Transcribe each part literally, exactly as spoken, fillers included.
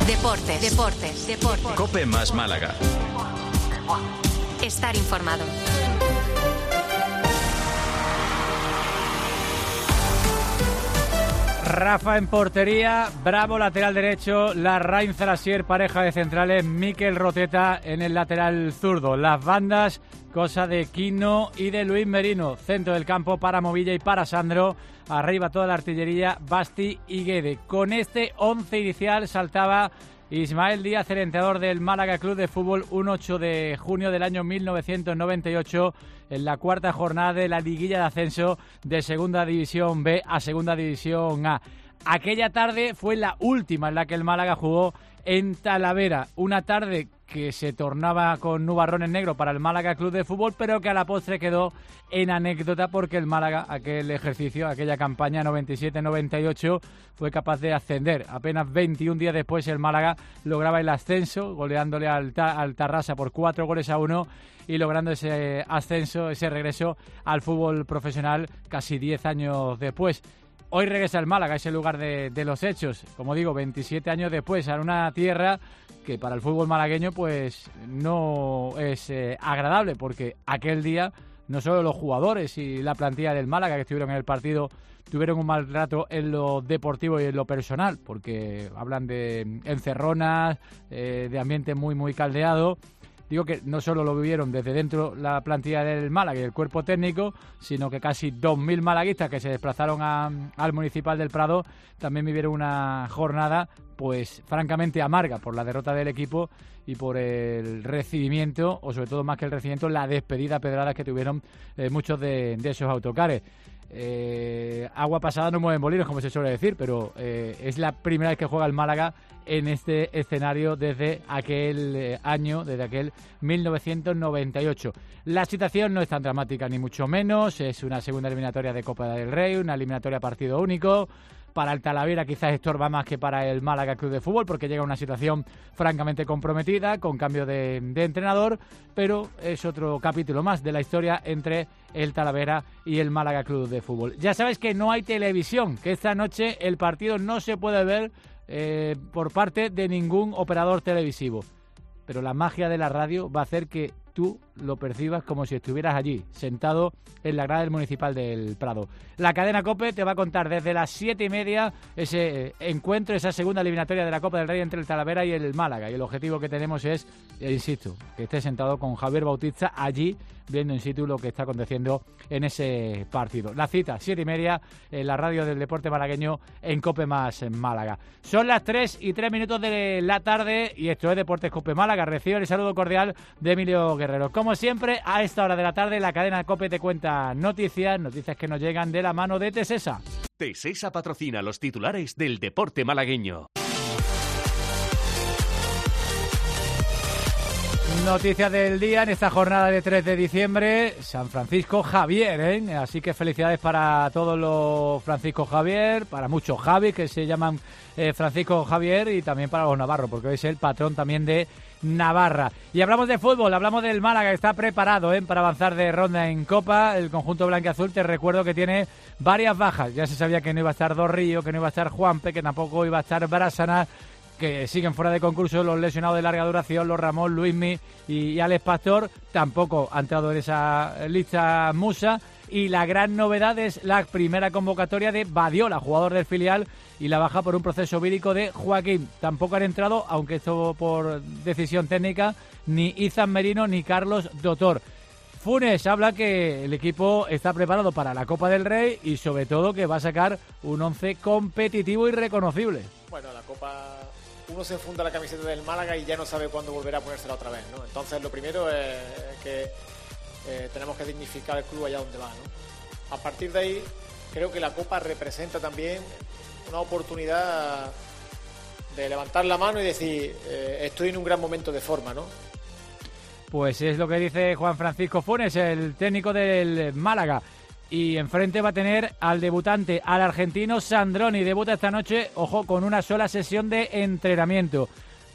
Deportes, deportes, deportes. COPE más Málaga. Estar informado. Rafa en portería, Bravo lateral derecho, Larraín Zalasier, pareja de centrales, Mikel Roteta en el lateral zurdo. Las bandas, cosa de Quino y de Luis Merino. Centro del campo para Movilla y para Sandro. Arriba toda la artillería, Basti y Guede. Con este once inicial saltaba Ismael Díaz, el entrenador del Málaga Club de Fútbol, un ocho de junio del año mil novecientos noventa y ocho, en la cuarta jornada de la liguilla de ascenso de Segunda División B a Segunda División A. Aquella tarde fue la última en la que el Málaga jugó en Talavera. Una tarde que se tornaba con nubarrones negros para el Málaga Club de Fútbol, pero que a la postre quedó en anécdota porque el Málaga, aquel ejercicio, aquella campaña noventa y siete noventa y ocho, fue capaz de ascender. Apenas veintiún días después el Málaga lograba el ascenso, goleándole al, al Tarrasa por cuatro goles a uno y logrando ese ascenso, ese regreso al fútbol profesional casi diez años después. Hoy regresa el Málaga a ese lugar de, de los hechos, como digo, veintisiete años después, a una tierra que para el fútbol malagueño pues no es eh, agradable, porque aquel día no solo los jugadores y la plantilla del Málaga que estuvieron en el partido tuvieron un mal rato en lo deportivo y en lo personal, porque hablan de encerronas, eh, de ambiente muy muy caldeado. Digo que no solo lo vivieron desde dentro la plantilla del Málaga y el cuerpo técnico, sino que casi dos mil malaguistas que se desplazaron a, al Municipal del Prado también vivieron una jornada pues francamente amarga por la derrota del equipo y por el recibimiento, o sobre todo más que el recibimiento, la despedida a pedradas que tuvieron eh, muchos de, de esos autocares. Eh, agua pasada no mueven molinos, como se suele decir, pero eh, es la primera vez que juega el Málaga en este escenario desde aquel eh, año, desde aquel mil novecientos noventa y ocho. La situación no es tan dramática ni mucho menos, es una segunda eliminatoria de Copa del Rey, una eliminatoria a partido único. Para el Talavera quizás estorba más que para el Málaga Club de Fútbol, porque llega a una situación francamente comprometida, con cambio de, de entrenador, pero es otro capítulo más de la historia entre el Talavera y el Málaga Club de Fútbol. Ya sabes que no hay televisión, que esta noche el partido no se puede ver eh, por parte de ningún operador televisivo, pero la magia de la radio va a hacer que tú lo percibas como si estuvieras allí, sentado en la grada del Municipal del Prado. La cadena COPE te va a contar desde las siete y media ese encuentro, esa segunda eliminatoria de la Copa del Rey entre el Talavera y el Málaga. Y el objetivo que tenemos es, eh, insisto, que esté sentado con Javier Bautista allí, viendo in situ lo que está aconteciendo en ese partido. La cita, siete y media, en la radio del deporte malagueño en COPE más en Málaga. Son las tres y tres minutos de la tarde y esto es Deportes COPE Málaga. Recibe el saludo cordial de Emilio Guerrero. Como siempre, a esta hora de la tarde, la cadena COPE te cuenta noticias, noticias que nos llegan de la mano de Tesesa. Tesesa patrocina los titulares del deporte malagueño. Noticias del día en esta jornada de tres de diciembre, San Francisco Javier, ¿eh? Así que felicidades para todos los Francisco Javier, para muchos Javi que se llaman eh, Francisco Javier, y también para los navarros, porque hoy es el patrón también de Navarra. Y hablamos de fútbol, hablamos del Málaga, que está preparado ¿eh? para avanzar de ronda en Copa. El conjunto blanquiazul, te recuerdo que tiene varias bajas. Ya se sabía que no iba a estar Dorrillo, que no iba a estar Juanpe, que tampoco iba a estar Brásana, que siguen fuera de concurso los lesionados de larga duración, los Ramón, Luismi y, y Alex Pastor. Tampoco ha entrado en esa lista Musa. Y la gran novedad es la primera convocatoria de Badiola, jugador del filial, y la baja por un proceso vírico de Joaquín. Tampoco han entrado, aunque esto por decisión técnica, ni Izan Merino ni Carlos Dotor. Funes habla que el equipo está preparado para la Copa del Rey y sobre todo que va a sacar un once competitivo y reconocible. Bueno, la Copa, uno se funda la camiseta del Málaga y ya no sabe cuándo volverá a ponérsela otra vez, ¿no? Entonces lo primero es que eh, tenemos que dignificar el club allá donde va, ¿no? A partir de ahí creo que la Copa representa también una oportunidad de levantar la mano y decir eh, estoy en un gran momento de forma, ¿no? Pues es lo que dice Juan Francisco Funes, el técnico del Málaga. Y enfrente va a tener al debutante, al argentino Sandroni. Debuta esta noche, ojo, con una sola sesión de entrenamiento.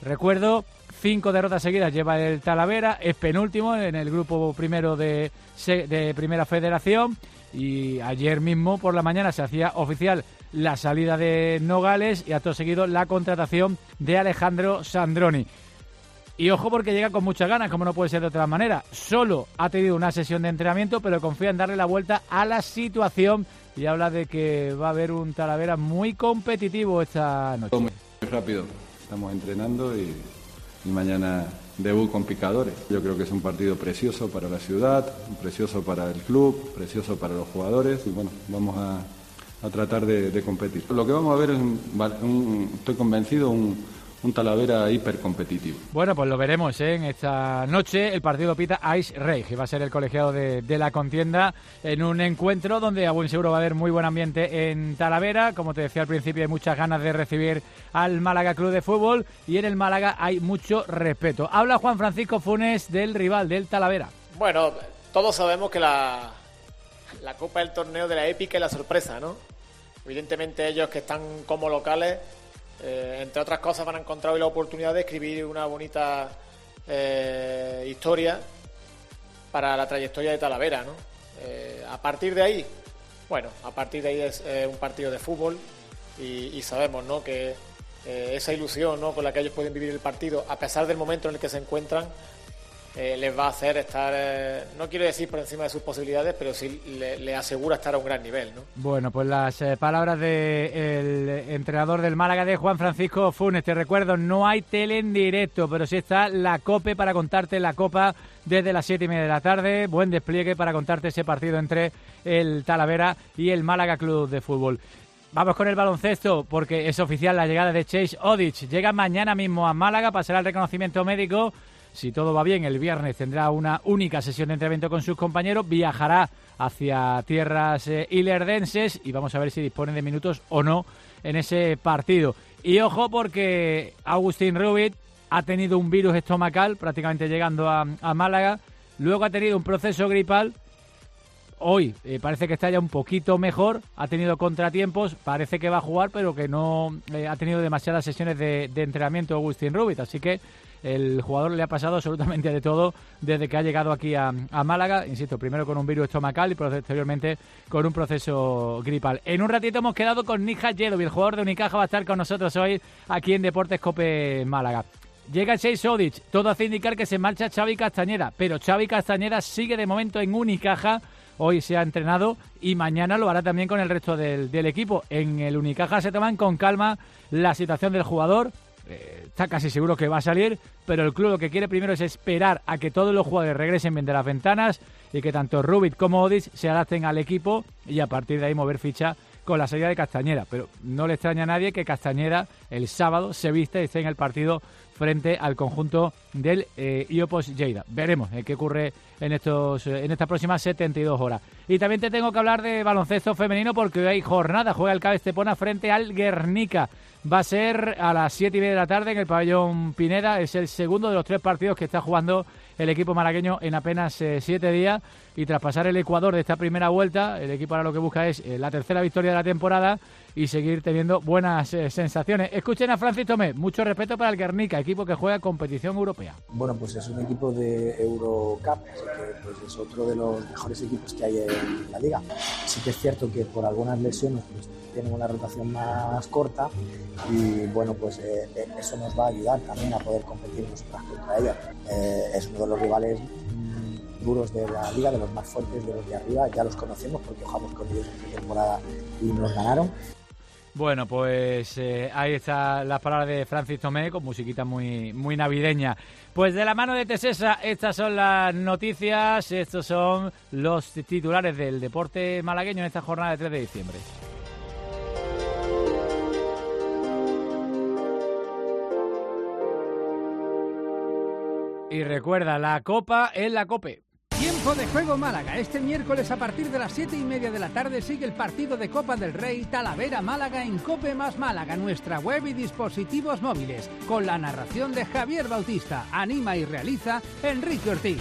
Recuerdo, cinco derrotas seguidas lleva el Talavera, es penúltimo en el grupo primero de, de Primera Federación, y ayer mismo por la mañana se hacía oficial la salida de Nogales y acto seguido la contratación de Alejandro Sandroni. Y ojo, porque llega con muchas ganas, como no puede ser de otra manera. Solo ha tenido una sesión de entrenamiento, pero confía en darle la vuelta a la situación y habla de que va a haber un Talavera muy competitivo esta noche. Muy rápido, estamos entrenando y, y mañana debut con Picadores. Yo creo que es un partido precioso para la ciudad, precioso para el club, precioso para los jugadores y bueno, vamos a, a tratar de, de competir. Lo que vamos a ver es, un, un, estoy convencido, un... un Talavera hipercompetitivo. Bueno, pues lo veremos, ¿eh? En esta noche. El partido pita Ice Rey, que va a ser el colegiado de, de la contienda, en un encuentro donde a buen seguro va a haber muy buen ambiente en Talavera. Como te decía al principio, hay muchas ganas de recibir al Málaga Club de Fútbol y en el Málaga hay mucho respeto. Habla Juan Francisco Funes del rival, del Talavera. Bueno, todos sabemos que la, la Copa es el torneo de la épica y la sorpresa, ¿no? Evidentemente ellos que están como locales, Eh, entre otras cosas, van a encontrar hoy la oportunidad de escribir una bonita eh, historia para la trayectoria de Talavera, ¿no? Eh, a partir de ahí, bueno, a partir de ahí es eh, un partido de fútbol y, y sabemos, ¿no?, que eh, esa ilusión, ¿no?, con la que ellos pueden vivir el partido, a pesar del momento en el que se encuentran, eh, les va a hacer estar, eh, no quiero decir por encima de sus posibilidades, pero sí le, le asegura estar a un gran nivel, ¿no? Bueno, pues las eh, palabras del entrenador del Málaga, de Juan Francisco Funes. Te recuerdo, no hay tele en directo, pero sí está la COPE para contarte la Copa desde las siete y media de la tarde. Buen despliegue para contarte ese partido entre el Talavera y el Málaga Club de Fútbol. Vamos con el baloncesto, porque es oficial la llegada de Chase Odic. Llega mañana mismo a Málaga, pasará el reconocimiento médico. Si todo va bien, el viernes tendrá una única sesión de entrenamiento con sus compañeros, viajará hacia tierras eh, ilerdenses y vamos a ver si dispone de minutos o no en ese partido. Y ojo, porque Agustín Rubit ha tenido un virus estomacal prácticamente llegando a, a Málaga, luego ha tenido un proceso gripal. Hoy eh, parece que está ya un poquito mejor, ha tenido contratiempos, parece que va a jugar, pero que no eh, ha tenido demasiadas sesiones de, de entrenamiento Agustín Rubit, así que el jugador le ha pasado absolutamente de todo desde que ha llegado aquí a, a Málaga, insisto, primero con un virus estomacal y posteriormente con un proceso gripal. En un ratito hemos quedado con Nija Yedovi, el jugador de Unicaja, va a estar con nosotros hoy aquí en Deportes COPE Málaga. Llega Chase Odic, todo hace indicar que se marcha Xavi Castañeda, pero Xavi Castañeda sigue de momento en Unicaja. Hoy se ha entrenado y mañana lo hará también con el resto del, del equipo. En el Unicaja se toman con calma la situación del jugador. Eh, está casi seguro que va a salir, pero el club lo que quiere primero es esperar a que todos los jugadores regresen bien de las ventanas y que tanto Rubit como Odic se adapten al equipo y a partir de ahí mover ficha con la salida de Castañeda. Pero no le extraña a nadie que Castañeda el sábado se viste y esté en el partido frente al conjunto del eh, I O P O S Lleida. Veremos eh, qué ocurre en estos eh, en estas próximas setenta y dos horas. Y también te tengo que hablar de baloncesto femenino porque hoy hay jornada. Juega el C A B Estepona frente al Guernica. Va a ser a las siete y media de la tarde en el pabellón Pineda. Es el segundo de los tres partidos que está jugando el equipo malagueño en apenas eh, siete días. Y tras pasar el Ecuador de esta primera vuelta, el equipo ahora lo que busca es eh, la tercera victoria de la temporada y seguir teniendo buenas eh, sensaciones. Escuchen a Francis Tomé, mucho respeto para el Guernica, equipo que juega competición europea. Bueno, pues es un equipo de Eurocup, así que pues es otro de los mejores equipos que hay en la liga. Sí que es cierto que por algunas lesiones pues tienen una rotación más corta y bueno, pues eh, eso nos va a ayudar también a poder competir nosotras contra ella. Eh, es uno de los rivales duros de la liga, de los más fuertes de los de arriba, ya los conocemos porque jugamos con ellos en temporada y nos ganaron. Bueno, pues eh, ahí están las palabras de Francis Tomé con musiquita muy, muy navideña. Pues de la mano de Tesesa, estas son las noticias, estos son los titulares del deporte malagueño en esta jornada de tres de diciembre. Y recuerda, la Copa es la COPE. Tiempo de juego Málaga. Este miércoles a partir de las siete y media de la tarde sigue el partido de Copa del Rey Talavera Málaga en COPE más Málaga, nuestra web y dispositivos móviles, con la narración de Javier Bautista. Anima y realiza Enrique Ortiz.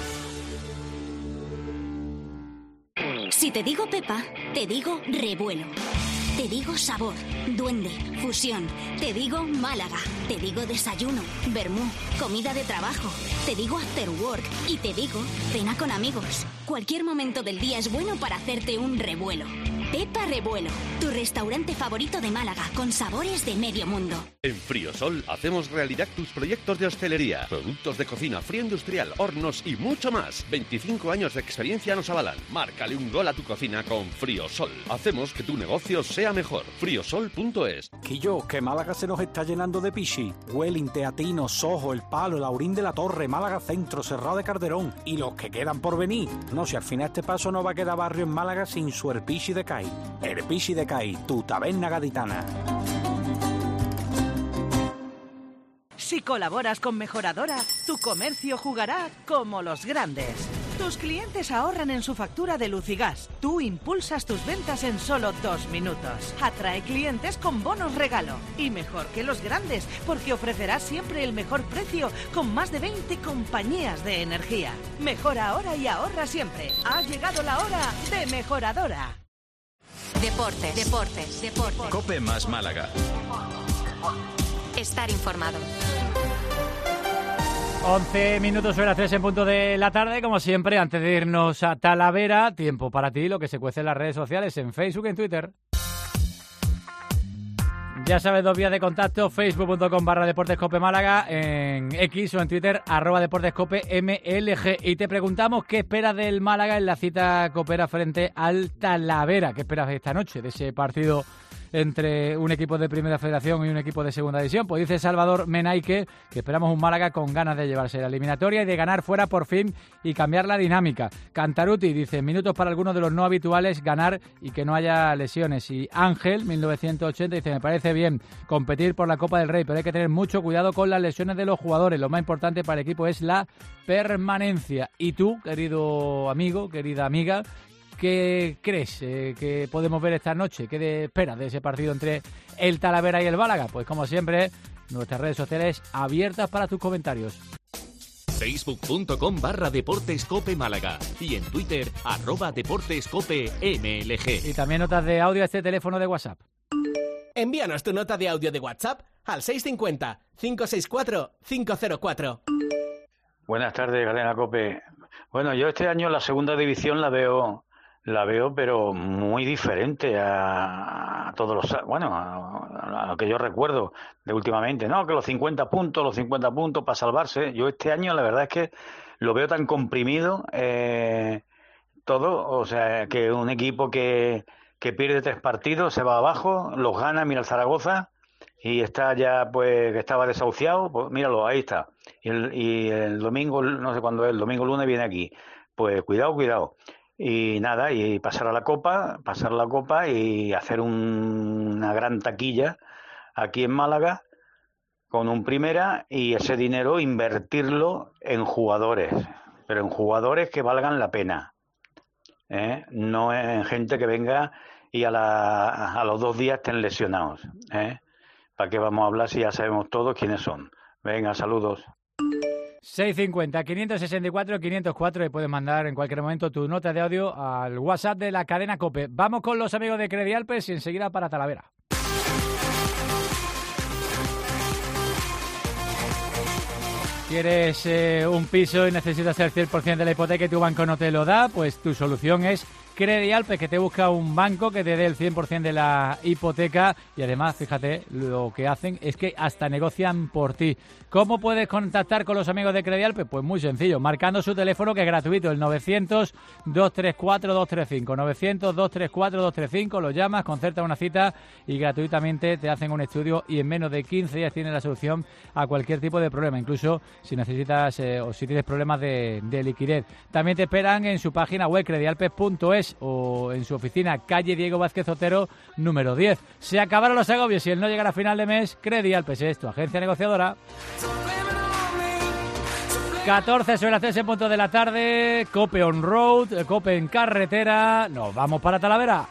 Si te digo Pepa, te digo revuelo. Te digo sabor, duende, fusión. Te digo Málaga. Te digo desayuno, vermú, comida de trabajo. Te digo after work y te digo cena con amigos. Cualquier momento del día es bueno para hacerte un revuelo. Pepa Revuelo, tu restaurante favorito de Málaga, con sabores de medio mundo. En Friosol hacemos realidad tus proyectos de hostelería, productos de cocina, frío industrial, hornos y mucho más. veinticinco años de experiencia nos avalan. Márcale un gol a tu cocina con Friosol. Hacemos que tu negocio sea mejor. friosol punto es. Quillo, que Málaga se nos está llenando de pichi. Welling, Teatino, Sojo, El Palo, el Aurín de la Torre, Málaga Centro, Serrao de Calderón y los que quedan por venir. No, si al final este paso no va a quedar barrio en Málaga sin su Erpichi de Cai. Erpichi de Cai, tu taberna gaditana. Si colaboras con Mejoradora, tu comercio jugará como los grandes. Tus clientes ahorran en su factura de luz y gas. Tú impulsas tus ventas en solo dos minutos. Atrae clientes con bonos regalo. Y mejor que los grandes, porque ofrecerás siempre el mejor precio con más de veinte compañías de energía. Mejora ahora y ahorra siempre. Ha llegado la hora de Mejoradora. Deportes, deportes, deportes. COPE más Málaga. Estar informado. once minutos sobre las tres en punto de la tarde. Como siempre, antes de irnos a Talavera, tiempo para ti, lo que se cuece en las redes sociales, en Facebook y en Twitter. Ya sabes, dos vías de contacto, facebook.com barra deportescope Málaga, en X o en Twitter, arroba deportescope M L G. Y te preguntamos qué esperas del Málaga en la cita copera frente al Talavera. ¿Qué esperas esta noche de ese partido entre un equipo de Primera Federación y un equipo de Segunda División? Pues dice Salvador Menaique que esperamos un Málaga con ganas de llevarse la eliminatoria y de ganar fuera por fin y cambiar la dinámica. Cantaruti dice, minutos para algunos de los no habituales, ganar y que no haya lesiones. Y Ángel, mil novecientos ochenta, dice, me parece bien competir por la Copa del Rey, pero hay que tener mucho cuidado con las lesiones de los jugadores. Lo más importante para el equipo es la permanencia. Y tú, querido amigo, querida amiga, ¿qué crees eh, que podemos ver esta noche? ¿Qué esperas de ese partido entre el Talavera y el Málaga? Pues como siempre, nuestras redes sociales abiertas para tus comentarios. Facebook.com barra Deportescope Málaga y en Twitter, arroba Deportescope M L G. Y también notas de audio a este teléfono de WhatsApp. Envíanos tu nota de audio de WhatsApp al seis cinco cero, cinco seis cuatro, cinco cero cuatro. Buenas tardes, Cadena COPE. Bueno, yo este año la segunda división la veo... La veo, pero muy diferente a, a todos los... Bueno, a, a lo que yo recuerdo de últimamente, ¿no? Que los cincuenta puntos, los cincuenta puntos para salvarse. Yo este año, la verdad es que lo veo tan comprimido eh, todo. O sea, que un equipo que, que pierde tres partidos, se va abajo, los gana, mira el Zaragoza, y está ya, pues, que estaba desahuciado. Pues míralo, ahí está. Y el, y el domingo, no sé cuándo es, el domingo lunes viene aquí. Pues cuidado, cuidado. Y nada, y pasar a la Copa, pasar la Copa y hacer un, una gran taquilla aquí en Málaga con un primera y ese dinero invertirlo en jugadores, pero en jugadores que valgan la pena, ¿eh? No en gente que venga y a, la, a los dos días estén lesionados, ¿eh? ¿Para qué vamos a hablar si ya sabemos todos quiénes son? Venga, saludos. seiscientos cincuenta, quinientos sesenta y cuatro, quinientos cuatro y puedes mandar en cualquier momento tu nota de audio al WhatsApp de la cadena COPE. Vamos con los amigos de Credialpes y enseguida para Talavera. ¿Quieres eh, un piso y necesitas el cien por ciento de la hipoteca y tu banco no te lo da? Pues tu solución es Credialpes, que te busca un banco que te dé el cien por ciento de la hipoteca y además, fíjate, lo que hacen es que hasta negocian por ti. ¿Cómo puedes contactar con los amigos de Credialpes? Pues muy sencillo, marcando su teléfono que es gratuito, el novecientos, doscientos treinta y cuatro, doscientos treinta y cinco, novecientos, doscientos treinta y cuatro, doscientos treinta y cinco, lo llamas, concertas una cita y gratuitamente te hacen un estudio y en menos de quince días tienes la solución a cualquier tipo de problema, incluso si necesitas eh, o si tienes problemas de, de liquidez. También te esperan en su página web credialpes punto es o en su oficina, calle Diego Vázquez Otero, número diez. Se acabaron los agobios y el no llegar a final de mes, Credialpes es tu agencia negociadora. catorce sobre las tres en punto de la tarde, COPE on road, COPE en carretera, nos vamos para Talavera.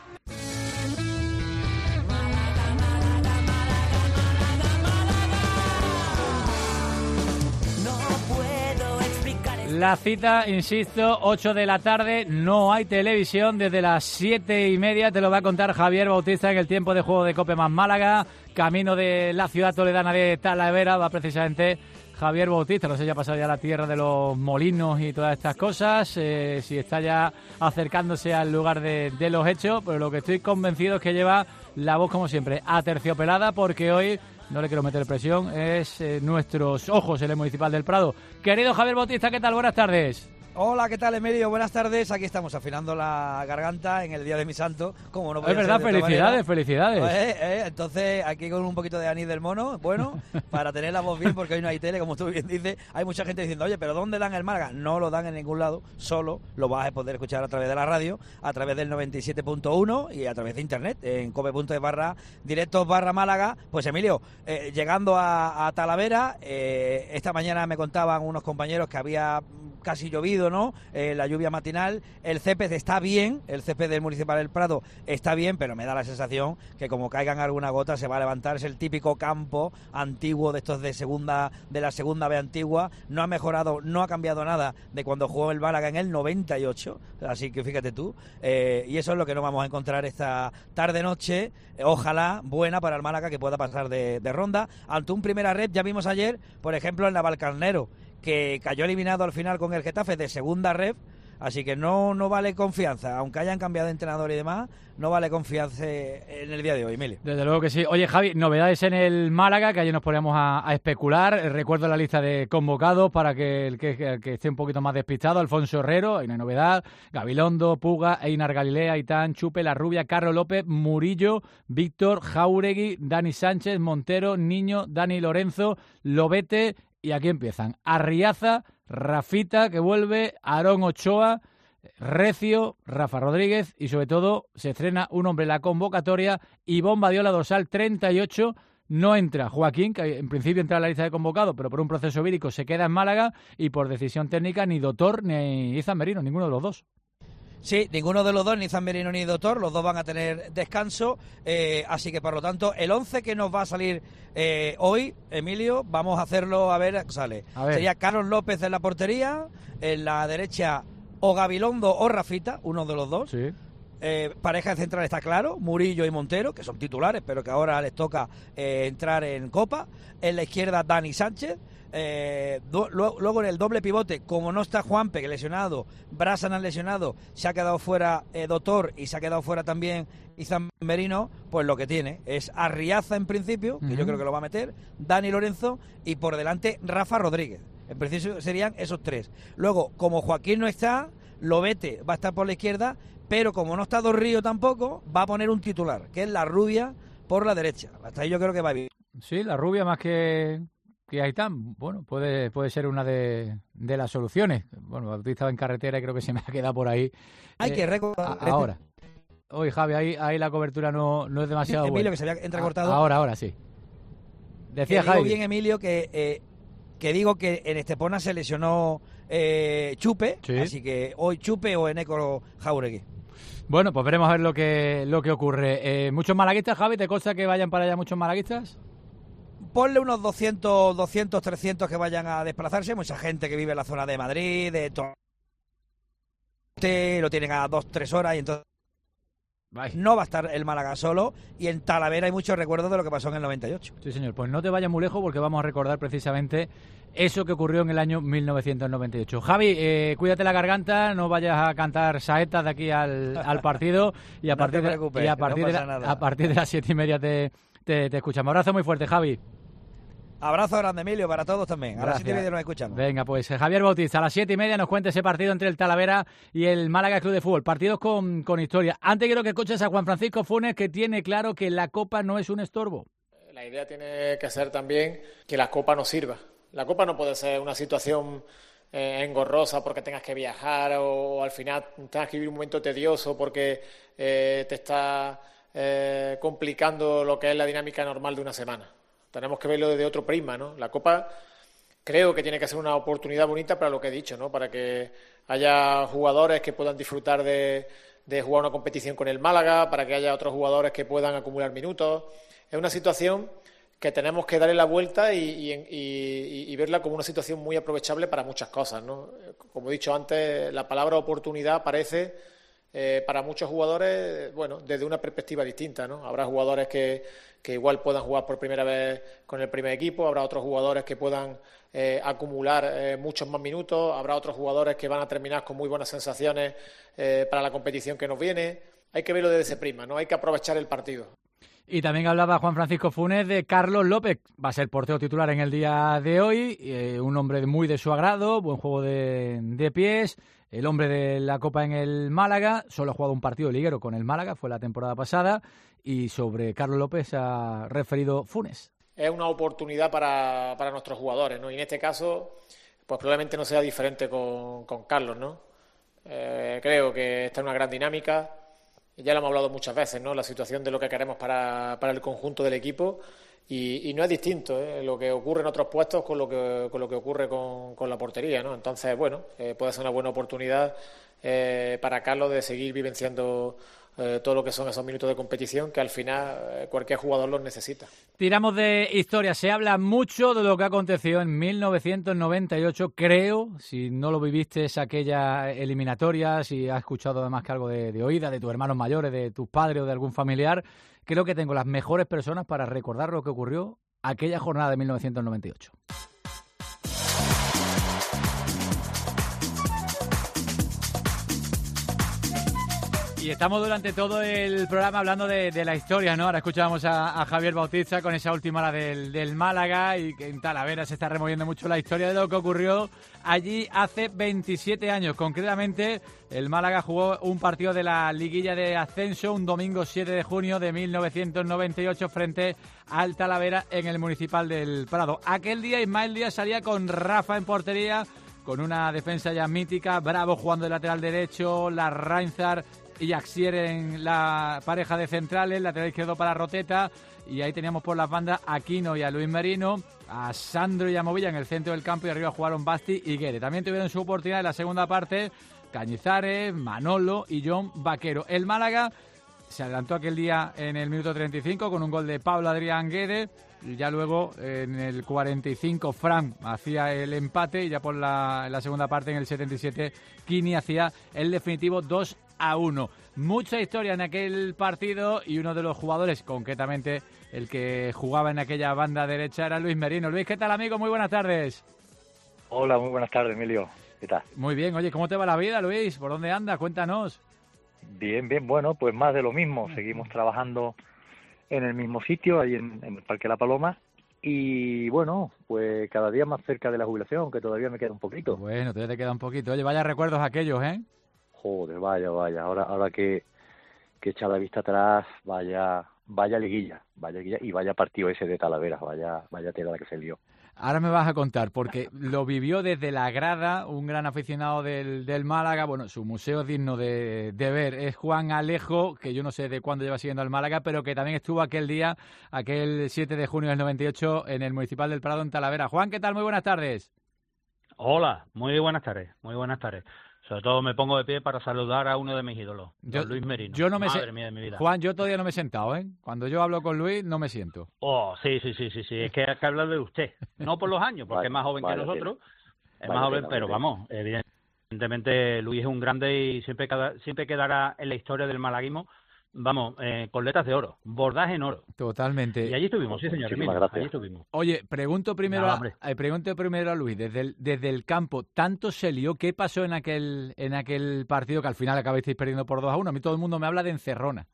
La cita, insisto, ocho de la tarde, no hay televisión desde las siete y media, te lo va a contar Javier Bautista en el tiempo de juego de Cope más Málaga, camino de la ciudad toledana de Talavera, va precisamente Javier Bautista, no sé si ha pasado ya la tierra de los molinos y todas estas cosas, eh, si está ya acercándose al lugar de, de los hechos, pero lo que estoy convencido es que lleva la voz, como siempre, aterciopelada, porque hoy, no le quiero meter presión, es eh, nuestros ojos en el Municipal del Prado. Querido Javier Bautista, ¿qué tal? Buenas tardes. Hola, ¿qué tal, Emilio? Buenas tardes. Aquí estamos afinando la garganta en el día de mi santo. Como no es verdad, felicidades, felicidades. Pues, eh, eh, entonces, aquí con un poquito de anís del mono, bueno, para tener la voz bien, porque hoy no hay tele, como tú bien dices. Hay mucha gente diciendo, oye, ¿pero dónde dan el Málaga? No lo dan en ningún lado, solo lo vas a poder escuchar a través de la radio, a través del noventa y siete punto uno y a través de internet, en cope punto es barra directos barra Málaga. Pues, Emilio, eh, llegando a, a Talavera, eh, esta mañana me contaban unos compañeros que había casi llovido, ¿no? Eh, la lluvia matinal, el césped está bien, el césped del Municipal del Prado está bien, pero me da la sensación que como caigan alguna gota se va a levantar. Es el típico campo antiguo de estos de segunda, de la segunda B antigua, no ha mejorado, no ha cambiado nada de cuando jugó el Málaga en el noventa y ocho, así que fíjate tú, eh, y eso es lo que no vamos a encontrar esta tarde-noche, eh, ojalá buena para el Málaga, que pueda pasar de, de ronda, ante un primera red. Ya vimos ayer, por ejemplo, en Navalcarnero, que cayó eliminado al final con el Getafe de segunda ref, así que no, no vale confianza, aunque hayan cambiado de entrenador y demás, no vale confianza en el día de hoy, Emilio. Desde luego que sí. Oye, Javi, novedades en el Málaga, que ayer nos poníamos a, a especular. Recuerdo la lista de convocados para que el que, que, que esté un poquito más despistado. Alfonso Herrero, hay una novedad. Gabilondo, Puga, Einar Galilea, Aitán, Chupe, La Rubia, Carlos López, Murillo, Víctor, Jauregui, Dani Sánchez, Montero, Niño, Dani Lorenzo, Lobete. Y aquí empiezan Arriaza, Rafita, que vuelve, Aarón Ochoa, Recio, Rafa Rodríguez y sobre todo se estrena un hombre en la convocatoria, Ivón Badiola, dorsal treinta y ocho, no entra Joaquín, que en principio entra en la lista de convocados, pero por un proceso vírico se queda en Málaga y por decisión técnica ni Doctor ni Izan Merino, ninguno de los dos. Sí, ninguno de los dos, ni Zamberino ni Doctor, los dos van a tener descanso, eh, así que por lo tanto el once que nos va a salir eh, hoy, Emilio, vamos a hacerlo a ver, sale. A ver. Sería Carlos López en la portería, en la derecha o Gabilondo o Rafita, uno de los dos. Sí. Eh, pareja de central está claro, Murillo y Montero, que son titulares, pero que ahora les toca eh, entrar en Copa. En la izquierda, Dani Sánchez. Eh, do, lo, luego en el doble pivote, como no está Juanpe, que lesionado, Brasan lesionado, se ha quedado fuera eh, Doctor y se ha quedado fuera también Izan Merino, pues lo que tiene es Arriaza en principio, que uh-huh. yo creo que lo va a meter, Dani Lorenzo y por delante Rafa Rodríguez. En principio serían esos tres. Luego, como Joaquín no está, Lobete va a estar por la izquierda, pero como no está Dos Ríos tampoco, va a poner un titular, que es La Rubia por la derecha. Hasta ahí yo creo que va bien. Sí, La Rubia más que... que Aitán, bueno, puede puede ser una de, de las soluciones. Bueno, Bautista estaba en carretera y creo que se me ha quedado por ahí. Hay eh, que recordar. Ahora. Oye, Javi, ahí, ahí la cobertura no, no es demasiado Emilio, buena. que se había entrecortado. Ahora, ahora sí. Decía que Javi. Digo bien, Emilio, que, eh, que digo que en Estepona se lesionó eh, Chupe, ¿sí? Así que hoy Chupe o Eneco Jauregui. Bueno, pues veremos a ver lo que, lo que ocurre. Eh, ¿Muchos malaguistas, Javi? ¿Te consta que vayan para allá muchos malaguistas? Ponle unos doscientos, doscientos, trescientos que vayan a desplazarse. Mucha gente que vive en la zona de Madrid, de todo. Lo tienen a dos, tres horas y entonces Bye. No va a estar el Málaga solo. Y en Talavera hay muchos recuerdos de lo que pasó en el noventa y ocho. Sí, señor. Pues no te vayas muy lejos porque vamos a recordar precisamente eso que ocurrió en el año mil novecientos noventa y ocho. Javi, eh, cuídate la garganta, no vayas a cantar saetas de aquí al, al partido. Y a no partir, te de, y a partir, no de, la, a partir de las siete y media te, te, te escuchamos. Abrazo muy fuerte, Javi. Abrazo grande, Emilio, para todos también. A las siete y media nos escuchamos. Venga, pues Javier Bautista, a las siete y media nos cuenta ese partido entre el Talavera y el Málaga Club de Fútbol. Partidos con, con historia. Antes quiero que escuches a Juan Francisco Funes, que tiene claro que la Copa no es un estorbo. La idea tiene que ser también que la Copa nos sirva. La Copa no puede ser una situación eh, engorrosa porque tengas que viajar o, o al final tengas que vivir un momento tedioso porque eh, te está eh, complicando lo que es la dinámica normal de una semana. Tenemos que verlo desde otro prisma, ¿no? La Copa creo que tiene que ser una oportunidad bonita para lo que he dicho, ¿no? Para que haya jugadores que puedan disfrutar de, de jugar una competición con el Málaga, para que haya otros jugadores que puedan acumular minutos. Es una situación que tenemos que darle la vuelta y, y, y, y verla como una situación muy aprovechable para muchas cosas, ¿no? Como he dicho antes, la palabra oportunidad aparece eh, para muchos jugadores, bueno, desde una perspectiva distinta, ¿no? Habrá jugadores que, que igual puedan jugar por primera vez con el primer equipo, habrá otros jugadores que puedan eh, acumular eh, muchos más minutos, habrá otros jugadores que van a terminar con muy buenas sensaciones eh, para la competición que nos viene. Hay que verlo desde ese prisma, ¿no? Hay que aprovechar el partido. Y también hablaba Juan Francisco Funes de Carlos López. Va a ser portero titular en el día de hoy. Eh, un hombre muy de su agrado, buen juego de, de pies. El hombre de la Copa en el Málaga. Solo ha jugado un partido liguero con el Málaga, fue la temporada pasada. Y sobre Carlos López se ha referido Funes. Es una oportunidad para, para nuestros jugadores, ¿no? Y en este caso, pues probablemente no sea diferente con, con Carlos, ¿no? Eh, creo que está en una gran dinámica. Ya lo hemos hablado muchas veces, ¿no? La situación de lo que queremos para, para el conjunto del equipo y, y no es distinto, ¿eh? Lo que ocurre en otros puestos con lo que con lo que ocurre con, con la portería, ¿no? Entonces, bueno, eh, puede ser una buena oportunidad eh, para Carlos de seguir vivenciando eh, todo lo que son esos minutos de competición que al final eh, cualquier jugador los necesita. Tiramos de historia. Se habla mucho de lo que aconteció en mil novecientos noventa y ocho, creo, si no lo viviste, es aquella eliminatoria, si has escuchado además que algo de, de oída, de tus hermanos mayores, de tus padres o de algún familiar, creo que tengo las mejores personas para recordar lo que ocurrió aquella jornada de mil novecientos noventa y ocho. Y estamos durante todo el programa hablando de, de la historia, ¿no? Ahora escuchábamos a, a Javier Bautista con esa última hora del, del Málaga y que en Talavera se está removiendo mucho la historia de lo que ocurrió allí hace veintisiete años. Concretamente, el Málaga jugó un partido de la liguilla de ascenso un domingo siete de junio de mil novecientos noventa y ocho frente al Talavera en el Municipal del Prado. Aquel día Ismael Díaz salía con Rafa en portería, con una defensa ya mítica, Bravo jugando de lateral derecho, Larrainzar y Axier en la pareja de centrales, lateral izquierdo para Roteta, y ahí teníamos por las bandas a Quino y a Luis Merino, a Sandro y a Movilla en el centro del campo, y arriba jugaron Basti y Guede. También tuvieron su oportunidad en la segunda parte Cañizares, Manolo y John Vaquero. El Málaga se adelantó aquel día en el minuto treinta y cinco con un gol de Pablo Adrián Guede, y ya luego en el cuarenta y cinco Fran hacía el empate, y ya por la, la segunda parte en el setenta y siete Kini hacía el definitivo dos a uno. Mucha historia en aquel partido, y uno de los jugadores, concretamente el que jugaba en aquella banda derecha, era Luis Merino. Luis, ¿qué tal, amigo? Muy buenas tardes. Hola, muy buenas tardes, Emilio. ¿Qué tal? Muy bien. Oye, ¿cómo te va la vida, Luis? ¿Por dónde andas? Cuéntanos. Bien, bien. Bueno, pues más de lo mismo. Seguimos trabajando en el mismo sitio, ahí en, en el Parque La Paloma. Y bueno, pues cada día más cerca de la jubilación, que todavía me queda un poquito. Bueno, todavía te queda un poquito. Oye, vaya recuerdos aquellos, ¿eh? Joder, vaya, vaya. Ahora ahora que, que echa la vista atrás, vaya vaya liguilla, vaya liguilla y vaya partido ese de Talavera, vaya vaya tela la que se lió. Ahora me vas a contar, porque lo vivió desde la grada un gran aficionado del, del Málaga. Bueno, su museo es digno de, de ver. Es Juan Alejo, que yo no sé de cuándo lleva siguiendo al Málaga, pero que también estuvo aquel día, aquel siete de junio del noventa y ocho, en el Municipal del Prado, en Talavera. Juan, ¿qué tal? Muy buenas tardes. Hola, muy buenas tardes, muy buenas tardes. Sobre todo me pongo de pie para saludar a uno de mis ídolos, yo, Luis Merino. Yo no me Madre mía de mi vida. Juan, yo todavía no me he sentado, ¿eh? Cuando yo hablo con Luis, no me siento. Oh, sí, sí, sí, sí, sí. Es que hay que hablar de usted. No por los años, porque vale, es más joven vale, que nosotros. Es vale, más joven, vale, pero vale. Vamos, evidentemente Luis es un grande y siempre, cada, siempre quedará en la historia del malaguismo. Vamos, eh, con letras de oro, bordaje en oro. Totalmente. Y allí estuvimos, sí, señor. Emilio, allí estuvimos. Oye, pregunto primero, no, a, eh, pregunto primero a Luis, desde el, desde el campo, ¿tanto se lió? ¿Qué pasó en aquel en aquel partido que al final acabasteis perdiendo por dos a uno? A mí todo el mundo me habla de encerrona.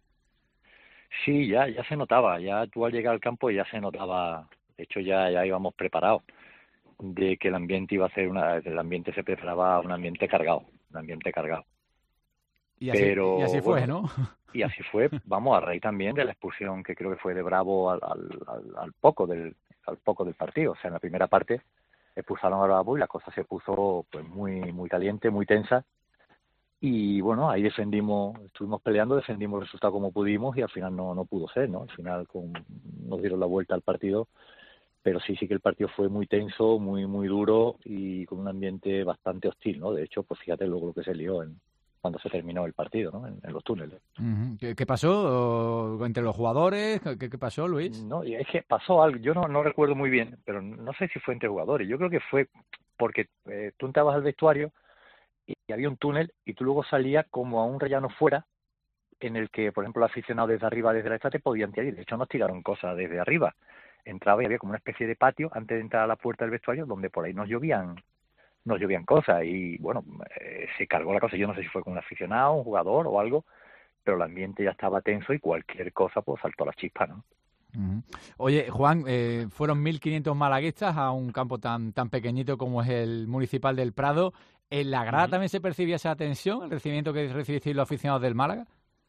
Sí, ya ya se notaba, ya tú al llegar al campo ya se notaba, de hecho ya, ya íbamos preparados de que el ambiente iba a ser una, el ambiente se preparaba un ambiente cargado, un ambiente cargado. Y así, Pero, y así fue, bueno, ¿no? Y así fue, vamos, a raíz también de la expulsión que creo que fue de Bravo al, al, al, al poco del al poco del partido. O sea, en la primera parte expulsaron a Bravo y la cosa se puso pues muy muy caliente, muy tensa. Y bueno, ahí defendimos, estuvimos peleando, defendimos el resultado como pudimos y al final no no pudo ser, ¿no? Al final con, nos dieron la vuelta al partido, pero sí, sí que el partido fue muy tenso, muy muy duro y con un ambiente bastante hostil, ¿no? De hecho, pues fíjate luego lo que se lió en cuando se terminó el partido, ¿no? En, en los túneles. Uh-huh. ¿Qué, ¿Qué pasó entre los jugadores? ¿Qué, qué pasó, Luis? No, es que pasó algo, yo no, no recuerdo muy bien, pero no sé si fue entre jugadores. Yo creo que fue porque eh, tú entrabas al vestuario y, y había un túnel y tú luego salías como a un rellano fuera en el que, por ejemplo, los aficionados desde arriba, desde la estatua, te podían tirar. Y de hecho nos tiraron cosas desde arriba. Entraba y había como una especie de patio antes de entrar a la puerta del vestuario donde por ahí nos llovían nos llovían cosas y bueno, eh, se cargó la cosa. Yo no sé si fue con un aficionado, un jugador o algo, pero el ambiente ya estaba tenso y cualquier cosa pues saltó a la chispa, ¿no? Uh-huh. Oye, Juan, eh, fueron mil quinientos malaguistas a un campo tan tan pequeñito como es el Municipal del Prado. ¿En la grada uh-huh. también se percibía esa tensión, el recibimiento que recibisteis los aficionados del Málaga?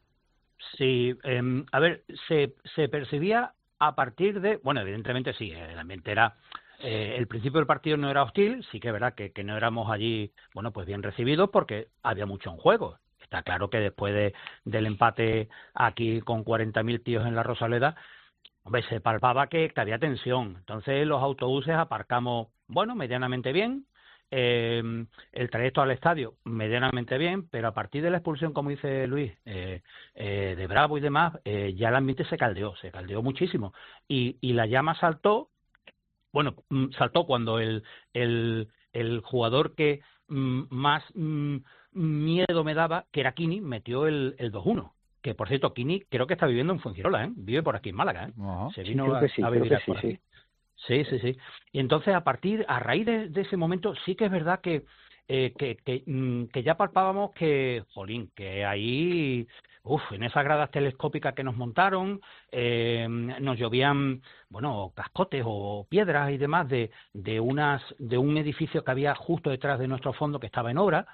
Sí, eh, a ver, se, se percibía a partir de, bueno, evidentemente sí, el ambiente era... Eh, el principio del partido no era hostil, sí que es verdad que, que no éramos allí, bueno, pues bien recibidos porque había mucho en juego. Está claro que después de, del empate aquí con cuarenta mil tíos en la Rosaleda, hombre, se palpaba que, que había tensión. Entonces los autobuses aparcamos, bueno, medianamente bien, eh, el trayecto al estadio medianamente bien, pero a partir de la expulsión, como dice Luis, eh, eh, de Bravo y demás, eh, ya el ambiente se caldeó, se caldeó muchísimo. Y, y la llama saltó. Bueno, saltó cuando el, el, el jugador que mm, más mm, miedo me daba, que era Kini, metió el, el dos uno. Que, por cierto, Kini creo que está viviendo en Fuengirola, ¿eh? Vive por aquí en Málaga, ¿eh? Uh-huh. Se vino sí, sí, a, a vivir sí, por sí, aquí. Sí, sí, sí. Y entonces, a partir, a raíz de, de ese momento, sí que es verdad que, eh, que, que, mm, que ya palpábamos que, jolín, que ahí... Uf, en esas gradas telescópicas que nos montaron, eh, nos llovían, bueno, cascotes o piedras y demás de, de unas de un edificio que había justo detrás de nuestro fondo que estaba en obra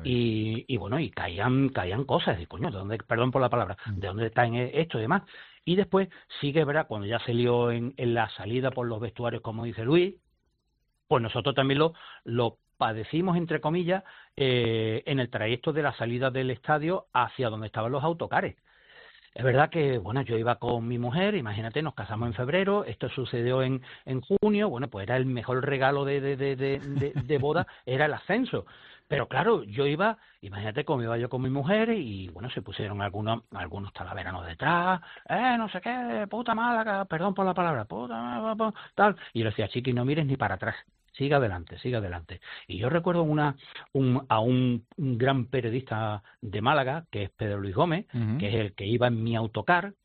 y, y bueno, y caían caían cosas, y coño, ¿de dónde, perdón por la palabra, de dónde está esto y demás? Y después sí que es verdad, cuando ya se lió en, en la salida por los vestuarios, como dice Luis, pues nosotros también lo, lo padecimos, entre comillas, eh, en el trayecto de la salida del estadio hacia donde estaban los autocares. Es verdad que, bueno, yo iba con mi mujer, imagínate, nos casamos en febrero, esto sucedió en, en junio, bueno, pues era el mejor regalo de, de, de, de, de, de boda, era el ascenso. Pero claro, yo iba, imagínate cómo iba yo con mi mujer y, bueno, se pusieron algunos algunos talaveranos detrás, eh, no sé qué, puta Málaga, perdón por la palabra, puta, tal. Y yo le decía, chiqui, no mires ni para atrás. Siga adelante, siga adelante. Y yo recuerdo una un, a un, un gran periodista de Málaga, que es Pedro Luis Gómez, uh-huh. que es el que iba en mi autocar,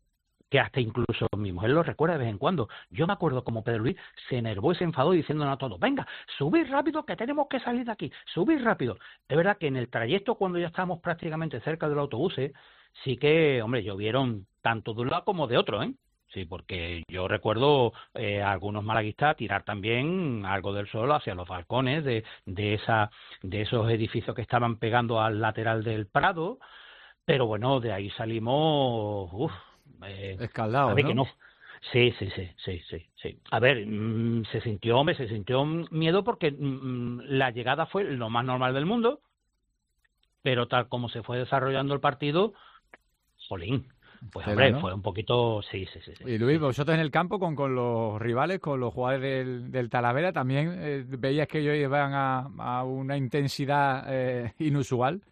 que hasta incluso mi mujer lo recuerda de vez en cuando. Yo me acuerdo como Pedro Luis se enervó y se enfadó diciéndonos a todos, venga, subid rápido que tenemos que salir de aquí, subid rápido. Es verdad que en el trayecto, cuando ya estábamos prácticamente cerca del autobús, sí que, hombre, llovieron tanto de un lado como de otro, ¿eh? Sí, porque yo recuerdo eh, a algunos malaguistas tirar también algo del suelo hacia los balcones de, de, esa, de esos edificios que estaban pegando al lateral del Prado, pero bueno, de ahí salimos... Uf, eh, escaldados, ¿no? ¿no? Que no. Sí, sí, sí, sí, sí, sí. A ver, mmm, se sintió, hombre, se sintió miedo porque mmm, la llegada fue lo más normal del mundo, pero tal como se fue desarrollando el partido, jolín. Pues hombre, ¿no? Fue un poquito... Sí, sí, sí, sí. Y Luis, vosotros en el campo con, con los rivales, con los jugadores del, del Talavera, ¿también eh, veías que ellos iban a, a una intensidad eh, inusual?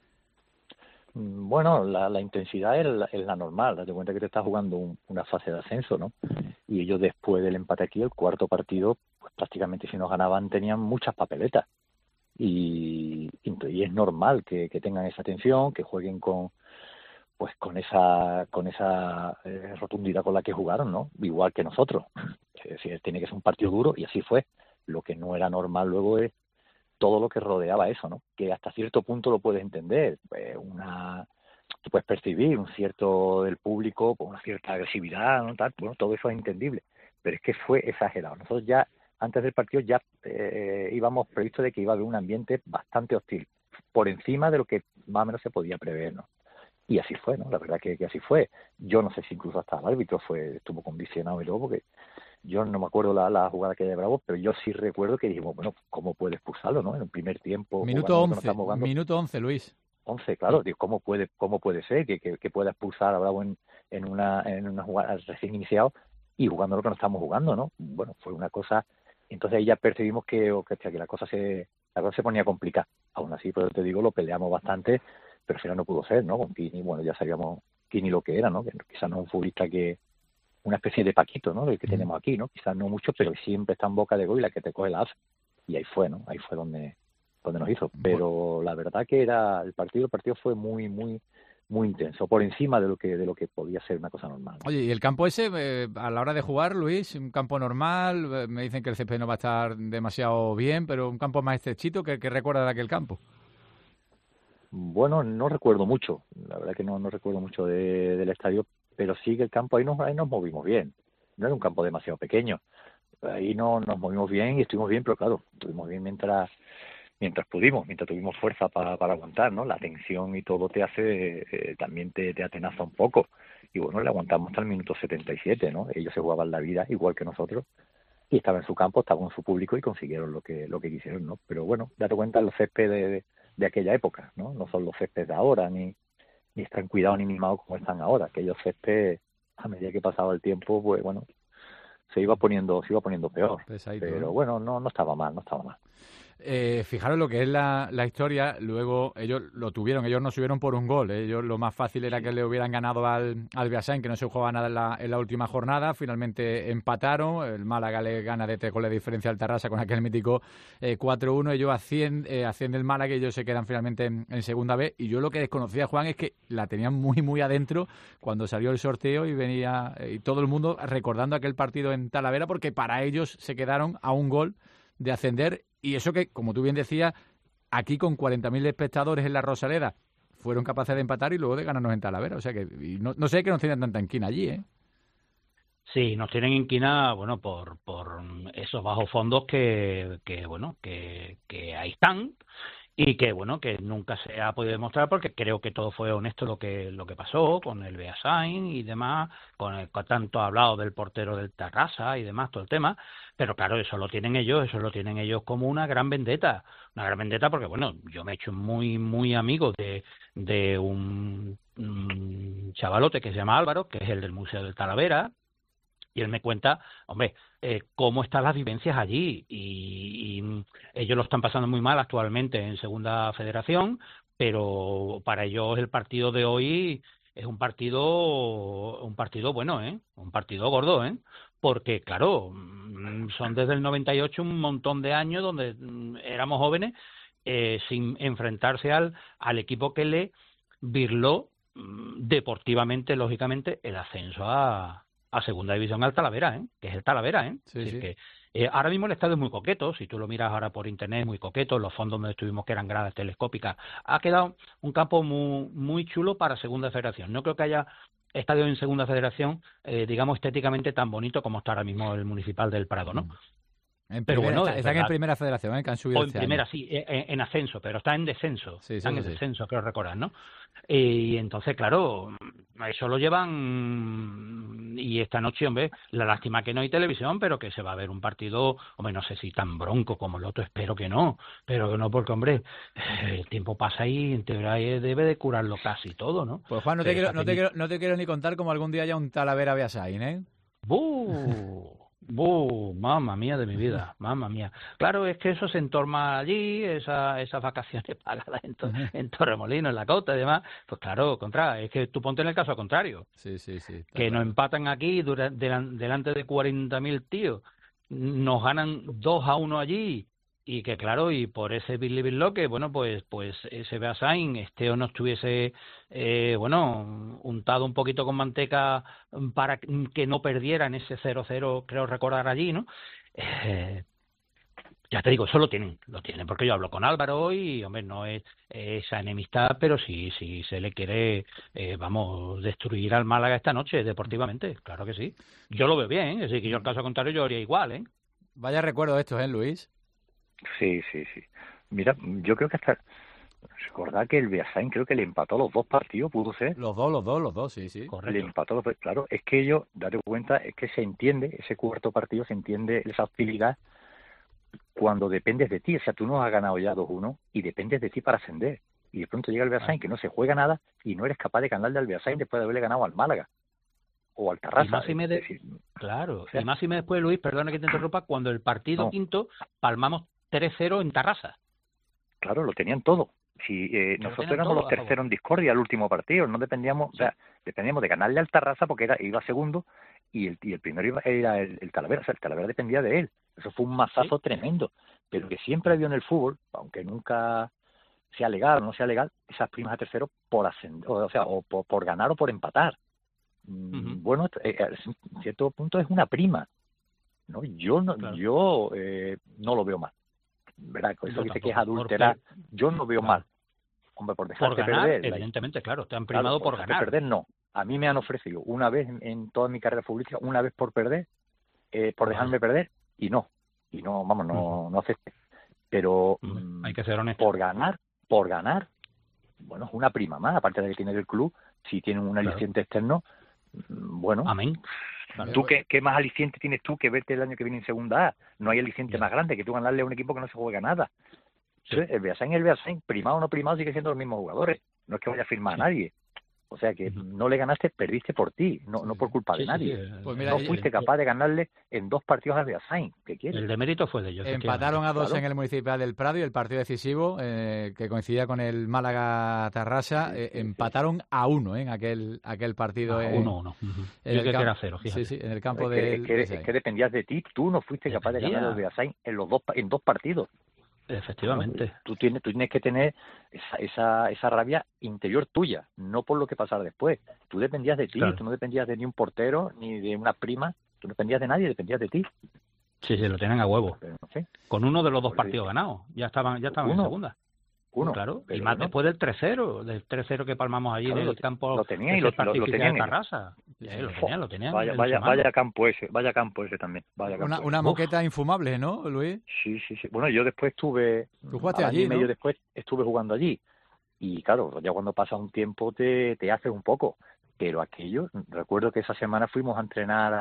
Bueno, la, la intensidad es la, es la normal. Date cuenta que te estás jugando un, una fase de ascenso, ¿no? Y ellos después del empate aquí, el cuarto partido, pues prácticamente si nos ganaban tenían muchas papeletas. Y, y es normal que, que tengan esa tensión, que jueguen con... pues con esa con esa eh, rotundidad con la que jugaron, ¿no? Igual que nosotros. Es decir, tiene que ser un partido duro y así fue. Lo que no era normal luego es todo lo que rodeaba eso, ¿no? Que hasta cierto punto lo puedes entender. Eh, una tú puedes percibir un cierto del público, pues una cierta agresividad, ¿no? Tal, bueno, todo eso es entendible. Pero es que fue exagerado. Nosotros ya, antes del partido, ya eh, íbamos previsto de que iba a haber un ambiente bastante hostil, por encima de lo que más o menos se podía prever, ¿no? Y así fue, ¿no? La verdad que, que así fue. Yo no sé si incluso hasta el árbitro fue estuvo condicionado y luego, porque yo no me acuerdo la, la jugada que hay de Bravo, pero yo sí recuerdo que dijimos, bueno, ¿cómo puede expulsarlo, no? En un primer tiempo. Minuto once, minuto once, Luis. once, claro. Digo, ¿cómo puede cómo puede ser que, que, que pueda expulsar a Bravo en, en, una, en una jugada recién iniciado y jugando lo que no estamos jugando, ¿no? Bueno, fue una cosa... Entonces ahí ya percibimos que, que, que la cosa se, la cosa se ponía complicada. Aún así, pero te digo, lo peleamos bastante, pero al final no pudo ser, ¿no? Con Kini, bueno, ya sabíamos Kini lo que era, ¿no? Que quizás no es un futbolista que, una especie de Paquito, ¿no? El que mm. tenemos aquí, ¿no? Quizás no mucho, pero siempre está en boca de gol y la que te coge la hace. Y ahí fue, ¿no? Ahí fue donde, donde nos hizo. Pero bueno, la verdad que era, el partido, el partido fue muy, muy, muy intenso, por encima de lo que, de lo que podía ser una cosa normal, ¿no? Oye, ¿y el campo ese, eh, a la hora de jugar, Luis, un campo normal? Eh, me dicen que el césped no va a estar demasiado bien, pero un campo más estrechito, ¿qué, qué recuerda de aquel campo? Bueno, no recuerdo mucho, la verdad que no, no recuerdo mucho de, del estadio, pero sí que el campo ahí nos, ahí nos movimos bien. No era un campo demasiado pequeño, ahí no nos movimos bien y estuvimos bien, pero claro, estuvimos bien mientras mientras pudimos, mientras tuvimos fuerza para, para aguantar, ¿no? La tensión y todo te hace, eh, también te, te atenaza un poco. Y bueno, le aguantamos hasta el minuto setenta y siete, ¿no? Ellos se jugaban la vida igual que nosotros y estaban en su campo, estaban en su público y consiguieron lo que lo que quisieron, ¿no? Pero bueno, date cuenta los céspedes de, de, de aquella época, ¿no? No son los céspedes de ahora, ni, ni están cuidados ni mimados como están ahora. Aquellos céspedes, a medida que pasaba el tiempo, pues bueno, se iba poniendo se iba poniendo peor. Pesadito, pero ¿no? Bueno, no no estaba mal, no estaba mal. Eh, fijaros lo que es la, la historia. Luego ellos lo tuvieron, ellos no subieron por un gol. Ellos lo más fácil era que le hubieran ganado al, al Beasain, que no se jugaba nada en la, en la última jornada. Finalmente empataron. El Málaga le gana de tres goles de diferencia al Tarrasa con aquel mítico eh, cuatro uno. Ellos ascienden, eh, asciende el Málaga y ellos se quedan finalmente en, en segunda B. Y yo lo que desconocía, Juan, es que la tenían muy, muy adentro cuando salió el sorteo y venía eh, y todo el mundo recordando aquel partido en Talavera, porque para ellos se quedaron a un gol de ascender. Y eso que, como tú bien decías, aquí con cuarenta mil espectadores en la Rosaleda fueron capaces de empatar y luego de ganarnos en Talavera. O sea que y no, no sé que nos tienen tanta inquina allí, ¿eh? Sí, nos tienen inquina, bueno, por por esos bajos fondos que, que bueno, que, que ahí están y que, bueno, que nunca se ha podido demostrar porque creo que todo fue honesto lo que lo que pasó con el Beasain y demás, con el con tanto hablado del portero del Tarrasa y demás, todo el tema. Pero claro, eso lo tienen ellos, eso lo tienen ellos como una gran vendetta, una gran vendetta porque, bueno, yo me he hecho muy, muy amigo de, de un, un chavalote que se llama Álvaro, que es el del Museo del Talavera, y él me cuenta, hombre, eh, cómo están las vivencias allí, y, y ellos lo están pasando muy mal actualmente en Segunda Federación, pero para ellos el partido de hoy es un partido, un partido bueno, ¿eh? Un partido gordo, ¿eh? Porque, claro, son desde el noventa y ocho un montón de años donde éramos jóvenes eh, sin enfrentarse al, al equipo que le virló deportivamente, lógicamente, el ascenso a, a Segunda División al Talavera, ¿eh? Que es el Talavera, ¿eh? Sí, es sí. Que, eh, ahora mismo el estadio es muy coqueto, si tú lo miras ahora por internet es muy coqueto, los fondos donde estuvimos que eran gradas telescópicas, ha quedado un campo muy, muy chulo para Segunda Federación. No creo que haya estadio en Segunda Federación, eh, digamos, estéticamente tan bonito como está ahora mismo el Municipal del Prado, ¿no? En pero primera, bueno, está, están en Primera Federación, ¿eh? Que han subido o en este Primera, año. sí, en, en ascenso, pero está en descenso. Sí, sí, están sí, en sí. descenso, creo recordar, ¿no? Y entonces, claro, eso lo llevan. Y esta noche, hombre, la lástima que no hay televisión, pero que se va a ver un partido, hombre, no sé si tan bronco como el otro, espero que no, pero que no, porque, hombre, el tiempo pasa y en teoría debe de curarlo casi todo, ¿no? Pues Juan, no te, quiero, no, te quiero, no te quiero ni contar como algún día haya un Talavera Beasain, ¿eh? ¡Buh! ¡Buh! Mamma mía de mi vida, mamma mía. Claro, es que eso se entorma allí, esa, esas vacaciones pagadas en, to, en Torremolinos, en la Cota y demás, pues claro, contra, es que tú ponte en el caso contrario. Sí, sí, sí. Que nos empatan aquí dura, delan, delante de cuarenta mil tíos, nos ganan dos a uno allí, y que claro, y por ese Billy Billo que bueno, pues pues ese Beasain este o no estuviese eh, bueno, untado un poquito con manteca para que no perdieran ese cero cero, creo recordar allí, ¿no? Eh, ya te digo, eso lo tienen, lo tienen, porque yo hablo con Álvaro hoy y, hombre, no es esa enemistad, pero sí, sí se le quiere, eh, vamos, destruir al Málaga esta noche, deportivamente, claro que sí. Yo lo veo bien, ¿eh? Así que yo, al caso contrario, yo haría igual, ¿eh? Vaya recuerdo estos, ¿eh, Luis? Sí, sí, sí. Mira, yo creo que hasta... Recordad que el Beasain creo que le empató los dos partidos, pudo ser. Los dos, los dos, los dos, sí, sí. Correcto. Le empató los dos, claro. Es que ellos, date cuenta, es que se entiende, ese cuarto partido se entiende esa hostilidad cuando dependes de ti. O sea, tú no has ganado ya dos uno y dependes de ti para ascender. Y de pronto llega el Beasain, ah. que no se juega nada, y no eres capaz de ganarle al Beasain después de haberle ganado al Málaga. O al Tarrasa. Y más y me de... decir, claro, o sea, y más y me después, Luis, perdona que te interrumpa, cuando el partido no. quinto palmamos tres cero en Tarrasa. Claro, lo tenían todo. Si eh, nosotros éramos los terceros en discordia al último partido, no dependíamos, sí. o sea, dependíamos de ganarle al Tarrasa porque era iba segundo y el, y el primero iba, era el, el Talavera, o sea, el Talavera dependía de él. Eso fue un mazazo sí. tremendo. Pero que siempre ha habido en el fútbol, aunque nunca sea legal o no sea legal, esas primas a tercero por ascender, o sea, o por, por ganar o por empatar. Uh-huh. Bueno, eh, en cierto punto es una prima, ¿no? Yo no, claro. yo eh, no lo veo mal. ¿Verdad? Eso yo dice que es adulterar, yo no veo claro. mal. Hombre, por dejarte por ganar, perder. Evidentemente, claro, te han primado claro, por, por ganar. perder, no. A mí me han ofrecido una vez en, en toda mi carrera futbolística, una vez por perder, eh, por dejarme perder, y no. Y no, vamos, no, uh-huh. no acepté. Pero uh-huh. hay que ser honesto. Por ganar, por ganar, bueno, es una prima más, aparte de que tiene el club, si tiene un claro. aliciente externo, bueno. Amén. Vale, ¿Tú qué, qué más aliciente tienes tú que verte el año que viene en segunda A? No hay aliciente yeah. más grande que tú ganarle a un equipo que no se juega nada. Sí. El Beasain y el Beasain, primado o no primado, sigue siendo los mismos jugadores. No es que vaya a firmar sí. a nadie. O sea que uh-huh. no le ganaste, perdiste por ti, no sí. no por culpa sí, de nadie. Sí, sí. Pues mira, no fuiste el, capaz de ganarle en dos partidos al Beasain. ¿Qué quieres? El demérito fue de ellos. Empataron a dos claro. en el Municipal del Prado y el partido decisivo, eh, que coincidía con el Málaga-Tarrasa, sí, sí, eh, empataron sí. a uno eh, en aquel aquel partido. A eh, uno, uno. Uh-huh. Yo creo que era cero, fíjate. Sí, sí, en el campo es que, del... Es que, es que dependías de ti, tú no fuiste capaz Dependía. de ganar al Beasain en, los dos, en dos partidos. Efectivamente. ¿No? Tú tienes, tú tienes que tener esa, esa, esa rabia interior tuya, no por lo que pasara después. Tú dependías de ti, claro. tú no dependías de ni un portero, ni de una prima, tú no dependías de nadie, dependías de ti. Sí, sí, lo tienen a huevo. Pero no sé. Con uno de los dos partidos ganados, ya estaban ya estaban uno. en segunda. Uno. Claro, y pero más no. después del tres cero, del tres cero que palmamos allí claro, en el campo. Lo tenían y lo, lo, lo tenían. Tarrasa. Sí, lo tenían, lo tenían. Vaya, vaya, vaya campo ese, vaya campo ese también. Vaya campo una ese. una moqueta infumable, ¿no, Luis? Sí, sí, sí. Bueno, yo después estuve... Tú jugaste allí, y medio ¿no? después estuve jugando allí. Y claro, ya cuando pasa un tiempo te, te haces un poco. Pero aquello, recuerdo que esa semana fuimos a entrenar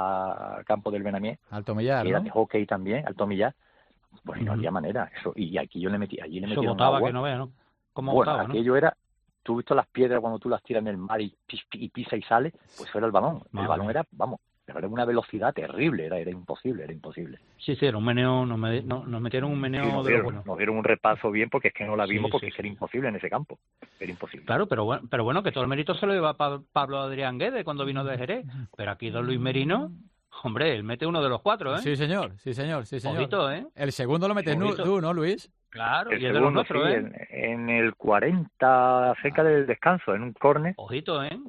al campo del Benamié. Alto Millar, que era ¿no? de hockey también, Alto Millar. Pues no había manera. Eso, y aquí yo le metí, allí le metí Eso botaba que no vea, ¿no? Como bueno, botaba, aquello ¿no? era, tú has visto las piedras cuando tú las tiras en el mar y, y pisa y sale, pues eso era el balón. El Madre. balón era, vamos, era una velocidad terrible, era, era imposible, era imposible. Sí, sí, era un meneo, nos, me, no, nos metieron un meneo sí, nos, de dieron, bueno. nos dieron un repaso bien porque es que no la vimos sí, porque sí, es que era sí. imposible en ese campo, era imposible. Claro, pero bueno, pero bueno, que todo el mérito se lo lleva pa Pablo Adrián Guedes cuando vino de Jerez, pero aquí don Luis Merino... Hombre, él mete uno de los cuatro, ¿eh? Sí, señor, sí, señor, sí, señor. Ojito, ¿eh? El segundo lo metes tú, ¿no, Luis? Claro, el y es segundo, de los nuestros, sí, ¿eh? En, en el cuarenta, cerca del descanso, en un córner. Ojito, ¿eh?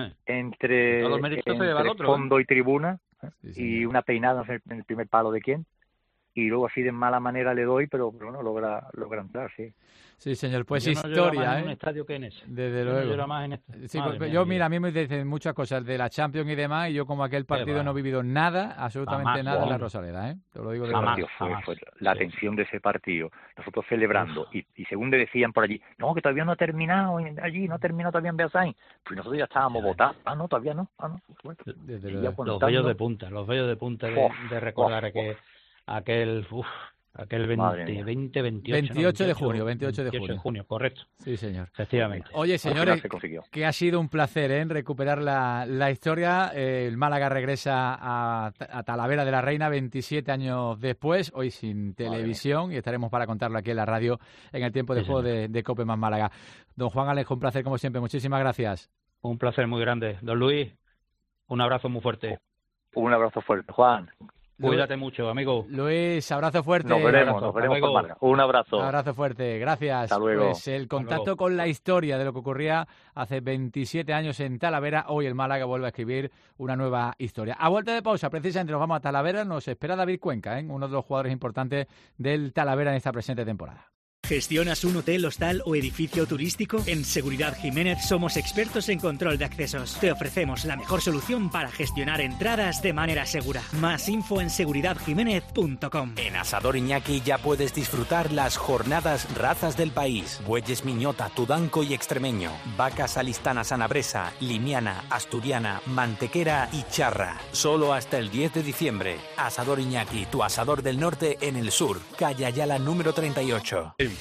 entre Todos los méritos se lleva el entre otro, fondo ¿eh? y tribuna, sí, y una peinada en el, en el primer palo de quién. Y luego así de mala manera le doy, pero, pero bueno, logra, logra entrar, sí. Sí, señor, pues yo historia, no ¿eh? en un estadio que en ese. Desde yo luego. No más en este. Sí, Madre pues, mía, yo, mía. mira, a mí me dicen muchas cosas de la Champions y demás, y yo como aquel partido va. no he vivido nada, absolutamente Jamás, nada en la jamás. Rosaleda, ¿eh? Te lo digo de Jamás, verdad. fue, fue la tensión de ese partido. Nosotros celebrando, y, y según le decían por allí, no, que todavía no ha terminado allí, no ha terminado todavía en Beasain. Pues nosotros ya estábamos votando. Ah, no, todavía no. Ah, no. Bueno, Desde los contando. Bellos de punta, los bellos de punta de, Uf, de recordar uf, que uf. aquel... Uf, aquel veinte, veinte, veintiocho, veintiocho ¿no? de junio, veintiocho de junio. de junio, correcto. Sí, señor. Efectivamente. Oye, señores, que ha sido un placer ¿eh? recuperar la, la historia. Eh, el Málaga regresa a, a Talavera de la Reina veintisiete años después, hoy sin televisión, y estaremos para contarlo aquí en la radio en el tiempo de sí, juego señor. de, de Cope más Málaga. Don Juan Alejo, un placer como siempre. Muchísimas gracias. Un placer muy grande. Don Luis, un abrazo muy fuerte. Un abrazo fuerte, Juan. Cuídate mucho, amigo. Luis, abrazo fuerte. Nos veremos, abrazo. nos veremos por Málaga. Un abrazo. Un abrazo fuerte, gracias. Hasta luego. Pues el contacto con la historia de lo que ocurría hace veintisiete años en Talavera. Hoy el Málaga vuelve a escribir una nueva historia. A vuelta de pausa, precisamente nos vamos a Talavera. Nos espera David Cuenca, ¿eh? uno de los jugadores importantes del Talavera en esta presente temporada. ¿Gestionas un hotel, hostal o edificio turístico? En Seguridad Jiménez somos expertos en control de accesos. Te ofrecemos la mejor solución para gestionar entradas de manera segura. Más info en seguridad jiménez punto com. En Asador Iñaki ya puedes disfrutar las jornadas razas del país. Bueyes Miñota, Tudanco y Extremeño. Vacas Alistana Sanabresa, Limiana, Asturiana, Mantequera y Charra. Solo hasta el diez de diciembre. Asador Iñaki, tu asador del norte en el sur. Calle Ayala número treinta y ocho. En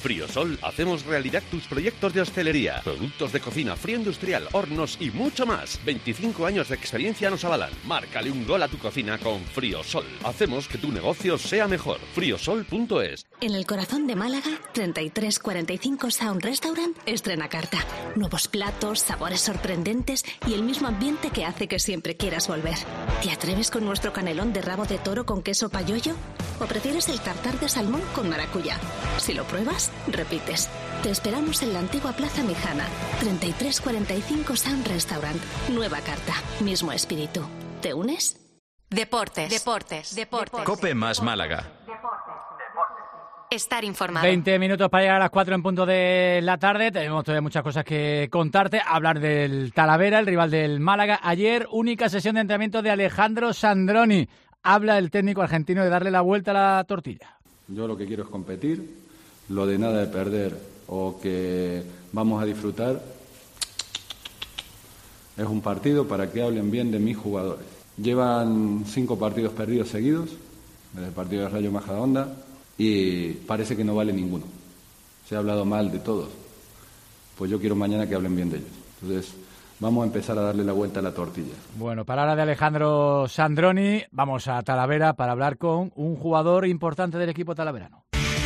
Friosol hacemos realidad tus proyectos de hostelería, productos de cocina, frío industrial, hornos y mucho más. veinticinco años de experiencia nos avalan. Márcale un gol a tu cocina con Friosol. Hacemos que tu negocio sea mejor. friosol punto es. En el corazón de Málaga, treinta y tres cuarenta y cinco Sound Restaurant estrena carta. Nuevos platos, sabores sorprendentes y el mismo ambiente que hace que siempre quieras volver. ¿Te atreves con nuestro canelón de rabo de toro con queso payollo? ¿O prefieres el tartar de salmón con maracuyá? Si lo pruebas, repites. Te esperamos en la antigua Plaza Mijana. treinta y tres cuarenta y cinco Sound Restaurant. Nueva carta, mismo espíritu. ¿Te unes? Deportes, deportes, deportes. Cope más Málaga. Estar informado. veinte minutos para llegar a las cuatro en punto de la tarde. Tenemos todavía muchas cosas que contarte. Hablar del Talavera, el rival del Málaga. Ayer, única sesión de entrenamiento de Alejandro Sandroni. Habla el técnico argentino de darle la vuelta a la tortilla. Yo lo que quiero es competir. Lo de nada de perder o que vamos a disfrutar es un partido para que hablen bien de mis jugadores. Llevan cinco partidos perdidos seguidos, desde el partido de Rayo Majadahonda, y parece que no vale ninguno. Se ha hablado mal de todos. Pues yo quiero mañana que hablen bien de ellos. Entonces, vamos a empezar a darle la vuelta a la tortilla. Bueno, palabra de Alejandro Sandroni. Vamos a Talavera para hablar con un jugador importante del equipo talaverano.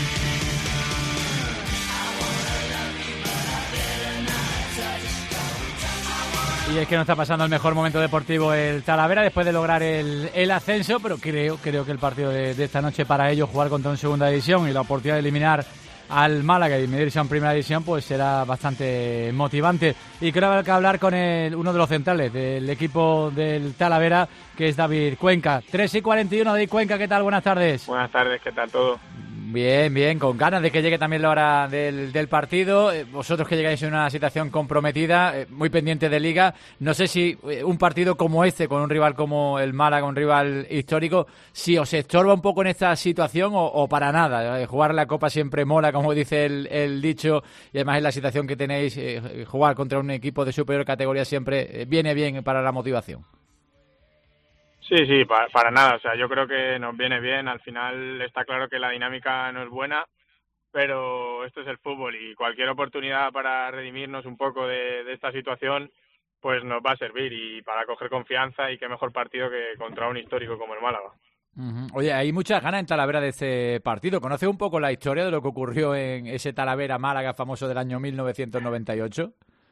Y es que no está pasando el mejor momento deportivo el Talavera después de lograr el, el ascenso, pero creo, creo que el partido de, de esta noche para ellos, jugar contra un segunda división y la oportunidad de eliminar al Málaga y medirse en primera división, pues será bastante motivante. Y creo que hay que hablar con el, uno de los centrales del equipo del Talavera, que es David Cuenca. tres y cuarenta y uno, David Cuenca, ¿qué tal? Buenas tardes. Buenas tardes, ¿qué tal todo? Bien, bien, con ganas de que llegue también la hora del, del partido. Eh, vosotros que llegáis en una situación comprometida, eh, muy pendiente de Liga, no sé si eh, un partido como este, con un rival como el Málaga, un rival histórico, si os estorba un poco en esta situación o, o para nada. Eh, jugar la Copa siempre mola, como dice el, el dicho, y además en la situación que tenéis, eh, jugar contra un equipo de superior categoría siempre eh, viene bien para la motivación. Sí, sí, para, para nada. O sea, yo creo que nos viene bien. Al final está claro que la dinámica no es buena, pero esto es el fútbol y cualquier oportunidad para redimirnos un poco de, de esta situación, pues nos va a servir y para coger confianza, y qué mejor partido que contra un histórico como el Málaga. Uh-huh. Oye, hay muchas ganas en Talavera de este partido. ¿Conoce un poco la historia de lo que ocurrió en ese Talavera-Málaga famoso del año mil novecientos noventa y ocho?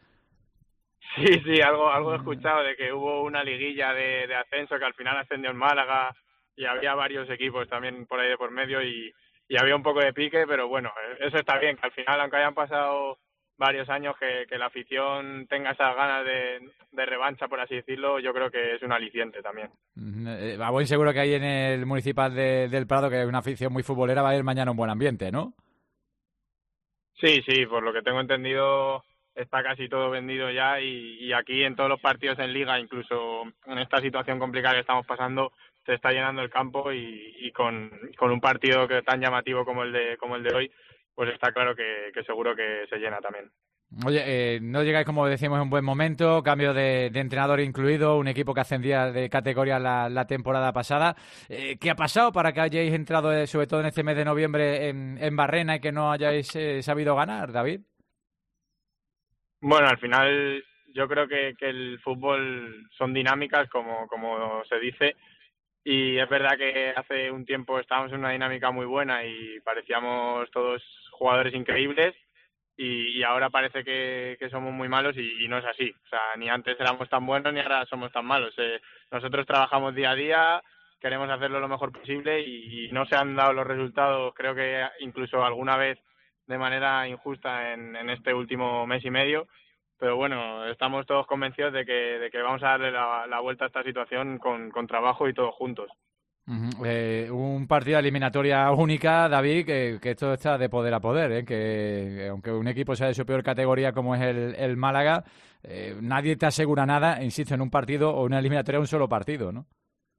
Sí, sí, algo algo he escuchado de que hubo una liguilla de, de ascenso que al final ascendió el Málaga y había varios equipos también por ahí de por medio y, y había un poco de pique, pero bueno, eso está bien, que al final, aunque hayan pasado varios años, que, que la afición tenga esas ganas de, de revancha, por así decirlo, yo creo que es un aliciente también. Uh-huh. A buen seguro que hay en el Municipal de, del Prado, que es una afición muy futbolera, va a haber mañana un buen ambiente, ¿no? Sí, sí, por lo que tengo entendido está casi todo vendido ya y, y aquí en todos los partidos en Liga, incluso en esta situación complicada que estamos pasando, se está llenando el campo y, y con, con un partido que tan llamativo como el de como el de hoy, pues está claro que, que seguro que se llena también. Oye, eh, no llegáis, como decimos, en buen momento, cambio de, de entrenador incluido, un equipo que ascendía de categoría la, la temporada pasada. Eh, ¿Qué ha pasado para que hayáis entrado, eh, sobre todo en este mes de noviembre, en, en Barrena y que no hayáis eh, sabido ganar, David? Bueno, al final yo creo que, que el fútbol son dinámicas, como, como se dice, y es verdad que hace un tiempo estábamos en una dinámica muy buena y parecíamos todos jugadores increíbles y, y ahora parece que, que somos muy malos y, y no es así. O sea, ni antes éramos tan buenos ni ahora somos tan malos. Eh, nosotros trabajamos día a día, queremos hacerlo lo mejor posible y, y no se han dado los resultados, creo que incluso alguna vez de manera injusta en, en este último mes y medio, pero bueno, estamos todos convencidos de que, de que vamos a darle la, la vuelta a esta situación con, con trabajo y todos juntos. Uh-huh. Eh, un partido de eliminatoria única, David, que, que esto está de poder a poder, ¿eh? que, que aunque un equipo sea de su peor categoría como es el, el Málaga, eh, nadie te asegura nada, insisto, en un partido o una eliminatoria un solo partido, ¿no?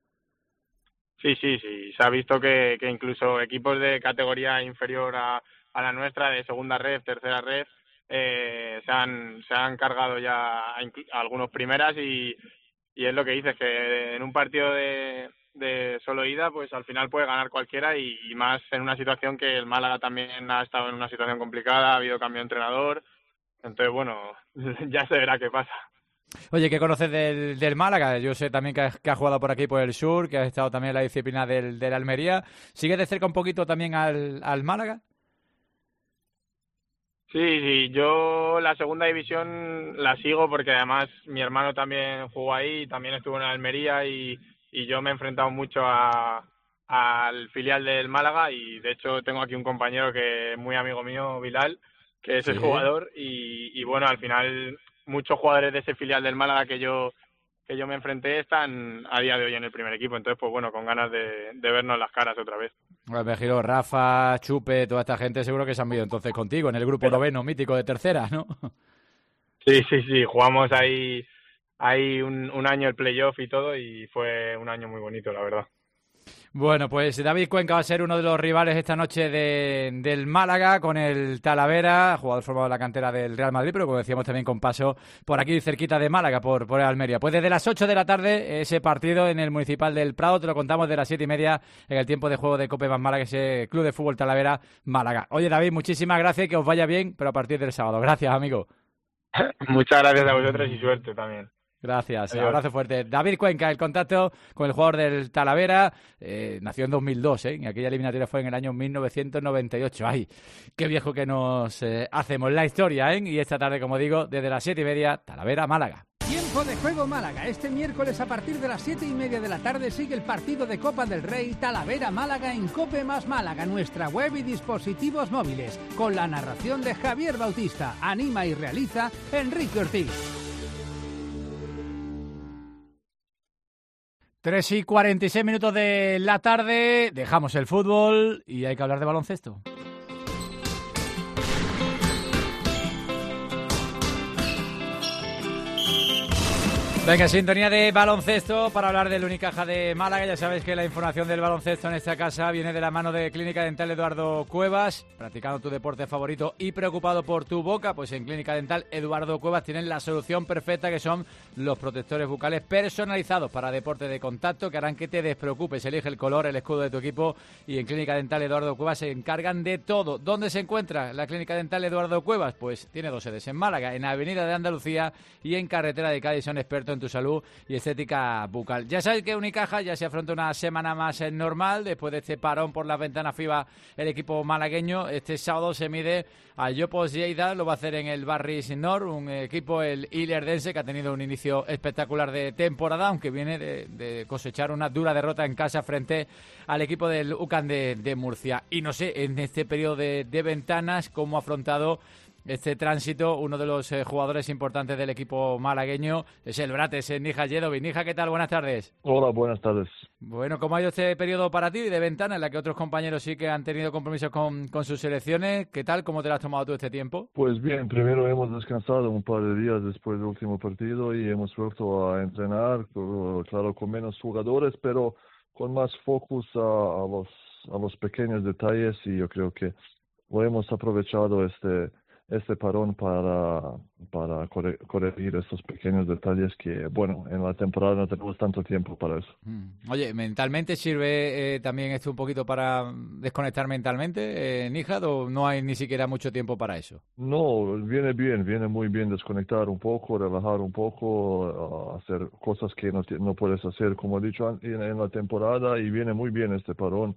Sí, sí, sí, se ha visto que, que incluso equipos de categoría inferior a a la nuestra, de segunda red, tercera red, eh, se han se han cargado ya a, a algunos primeras y, y es lo que dices, que en un partido de, de solo ida, pues al final puede ganar cualquiera y, y más en una situación que el Málaga también ha estado en una situación complicada, ha habido cambio de entrenador, entonces bueno, ya se verá qué pasa. Oye, ¿qué conoces del, del Málaga? Yo sé también que has, que has jugado por aquí por el sur, que has estado también en la disciplina del, del Almería. ¿Sigues de cerca un poquito también al, al Málaga? Sí, sí, yo la segunda división la sigo porque además mi hermano también jugó ahí, también estuvo en Almería y, y yo me he enfrentado mucho a, al filial del Málaga y de hecho tengo aquí un compañero que es muy amigo mío, Bilal, que es Sí. el jugador y, y bueno, al final muchos jugadores de ese filial del Málaga que yo que yo me enfrenté están a día de hoy en el primer equipo, entonces pues bueno, con ganas de, de vernos las caras otra vez. Bueno, me giro, Rafa, Chupe, toda esta gente seguro que se han visto entonces contigo en el grupo noveno mítico de tercera, ¿no? Sí, sí, sí, jugamos ahí, ahí un, un año el playoff y todo y fue un año muy bonito, la verdad. Bueno, pues David Cuenca va a ser uno de los rivales esta noche de, del Málaga con el Talavera, jugador formado en la cantera del Real Madrid, pero como decíamos también con paso por aquí cerquita de Málaga, por, por Almería. Pues desde las ocho de la tarde ese partido en el Municipal del Prado, te lo contamos de las siete y media en el tiempo de juego de Cope más Málaga, ese Club de Fútbol Talavera Málaga. Oye David, muchísimas gracias y que os vaya bien, pero a partir del sábado. Gracias, amigo. Muchas gracias a vosotros y suerte también. Gracias, Adiós. abrazo fuerte. David Cuenca, el contacto con el jugador del Talavera, eh, nació en dos mil dos, ¿eh? Y aquella eliminatoria fue en el año mil novecientos noventa y ocho. ¡Ay, qué viejo que nos eh, hacemos! La historia, ¿eh? Y esta tarde, como digo, desde las siete y media, Talavera, Málaga. Tiempo de juego Málaga. Este miércoles a partir de las siete y media de la tarde sigue el partido de Copa del Rey Talavera Málaga en Cope más Málaga, nuestra web y dispositivos móviles, con la narración de Javier Bautista. Anima y realiza Enrique Ortiz. tres y cuarenta y seis minutos de la tarde, dejamos el fútbol y hay que hablar de baloncesto. Venga, sintonía de baloncesto para hablar del Unicaja de Málaga. Ya sabéis que la información del baloncesto en esta casa viene de la mano de Clínica Dental Eduardo Cuevas. Practicando tu deporte favorito y preocupado por tu boca, pues en Clínica Dental Eduardo Cuevas tienen la solución perfecta, que son los protectores bucales personalizados para deporte de contacto que harán que te despreocupes. Elige el color, el escudo de tu equipo y en Clínica Dental Eduardo Cuevas se encargan de todo. ¿Dónde se encuentra la Clínica Dental Eduardo Cuevas? Pues tiene dos sedes en Málaga, en Avenida de Andalucía y en Carretera de Cádiz. Son expertos en tu salud y estética bucal. Ya sabéis que Unicaja ya se afronta una semana más normal después de este parón por las ventanas FIBA. El equipo malagueño este sábado se mide a Yopos Lleida, lo va a hacer en el Barris Nord, un equipo, el Ilerdense, que ha tenido un inicio espectacular de temporada, aunque viene de, de cosechar una dura derrota en casa frente al equipo del U C A M de, de Murcia. Y no sé, en este periodo de, de ventanas, cómo ha afrontado este tránsito uno de los eh, jugadores importantes del equipo malagueño, es el Brates, es Nija Jedovic. Nija, ¿qué tal? Buenas tardes. Hola, buenas tardes. Bueno, ¿cómo ha ido este periodo para ti de ventana en la que otros compañeros sí que han tenido compromisos con, con sus selecciones? ¿Qué tal? ¿Cómo te lo has tomado tú este tiempo? Pues bien, primero hemos descansado un par de días después del último partido y hemos vuelto a entrenar, claro, con menos jugadores, pero con más focus a, a los a los pequeños detalles, y yo creo que lo hemos aprovechado este este parón para, para corre, corregir estos pequeños detalles que, bueno, en la temporada no tenemos tanto tiempo para eso. Mm. Oye, ¿mentalmente sirve eh, también esto un poquito para desconectar mentalmente, eh, Nijad, o no hay ni siquiera mucho tiempo para eso? No, viene bien, viene muy bien desconectar un poco, relajar un poco, uh, hacer cosas que no, no puedes hacer, como he dicho, en, en la temporada, y viene muy bien este parón.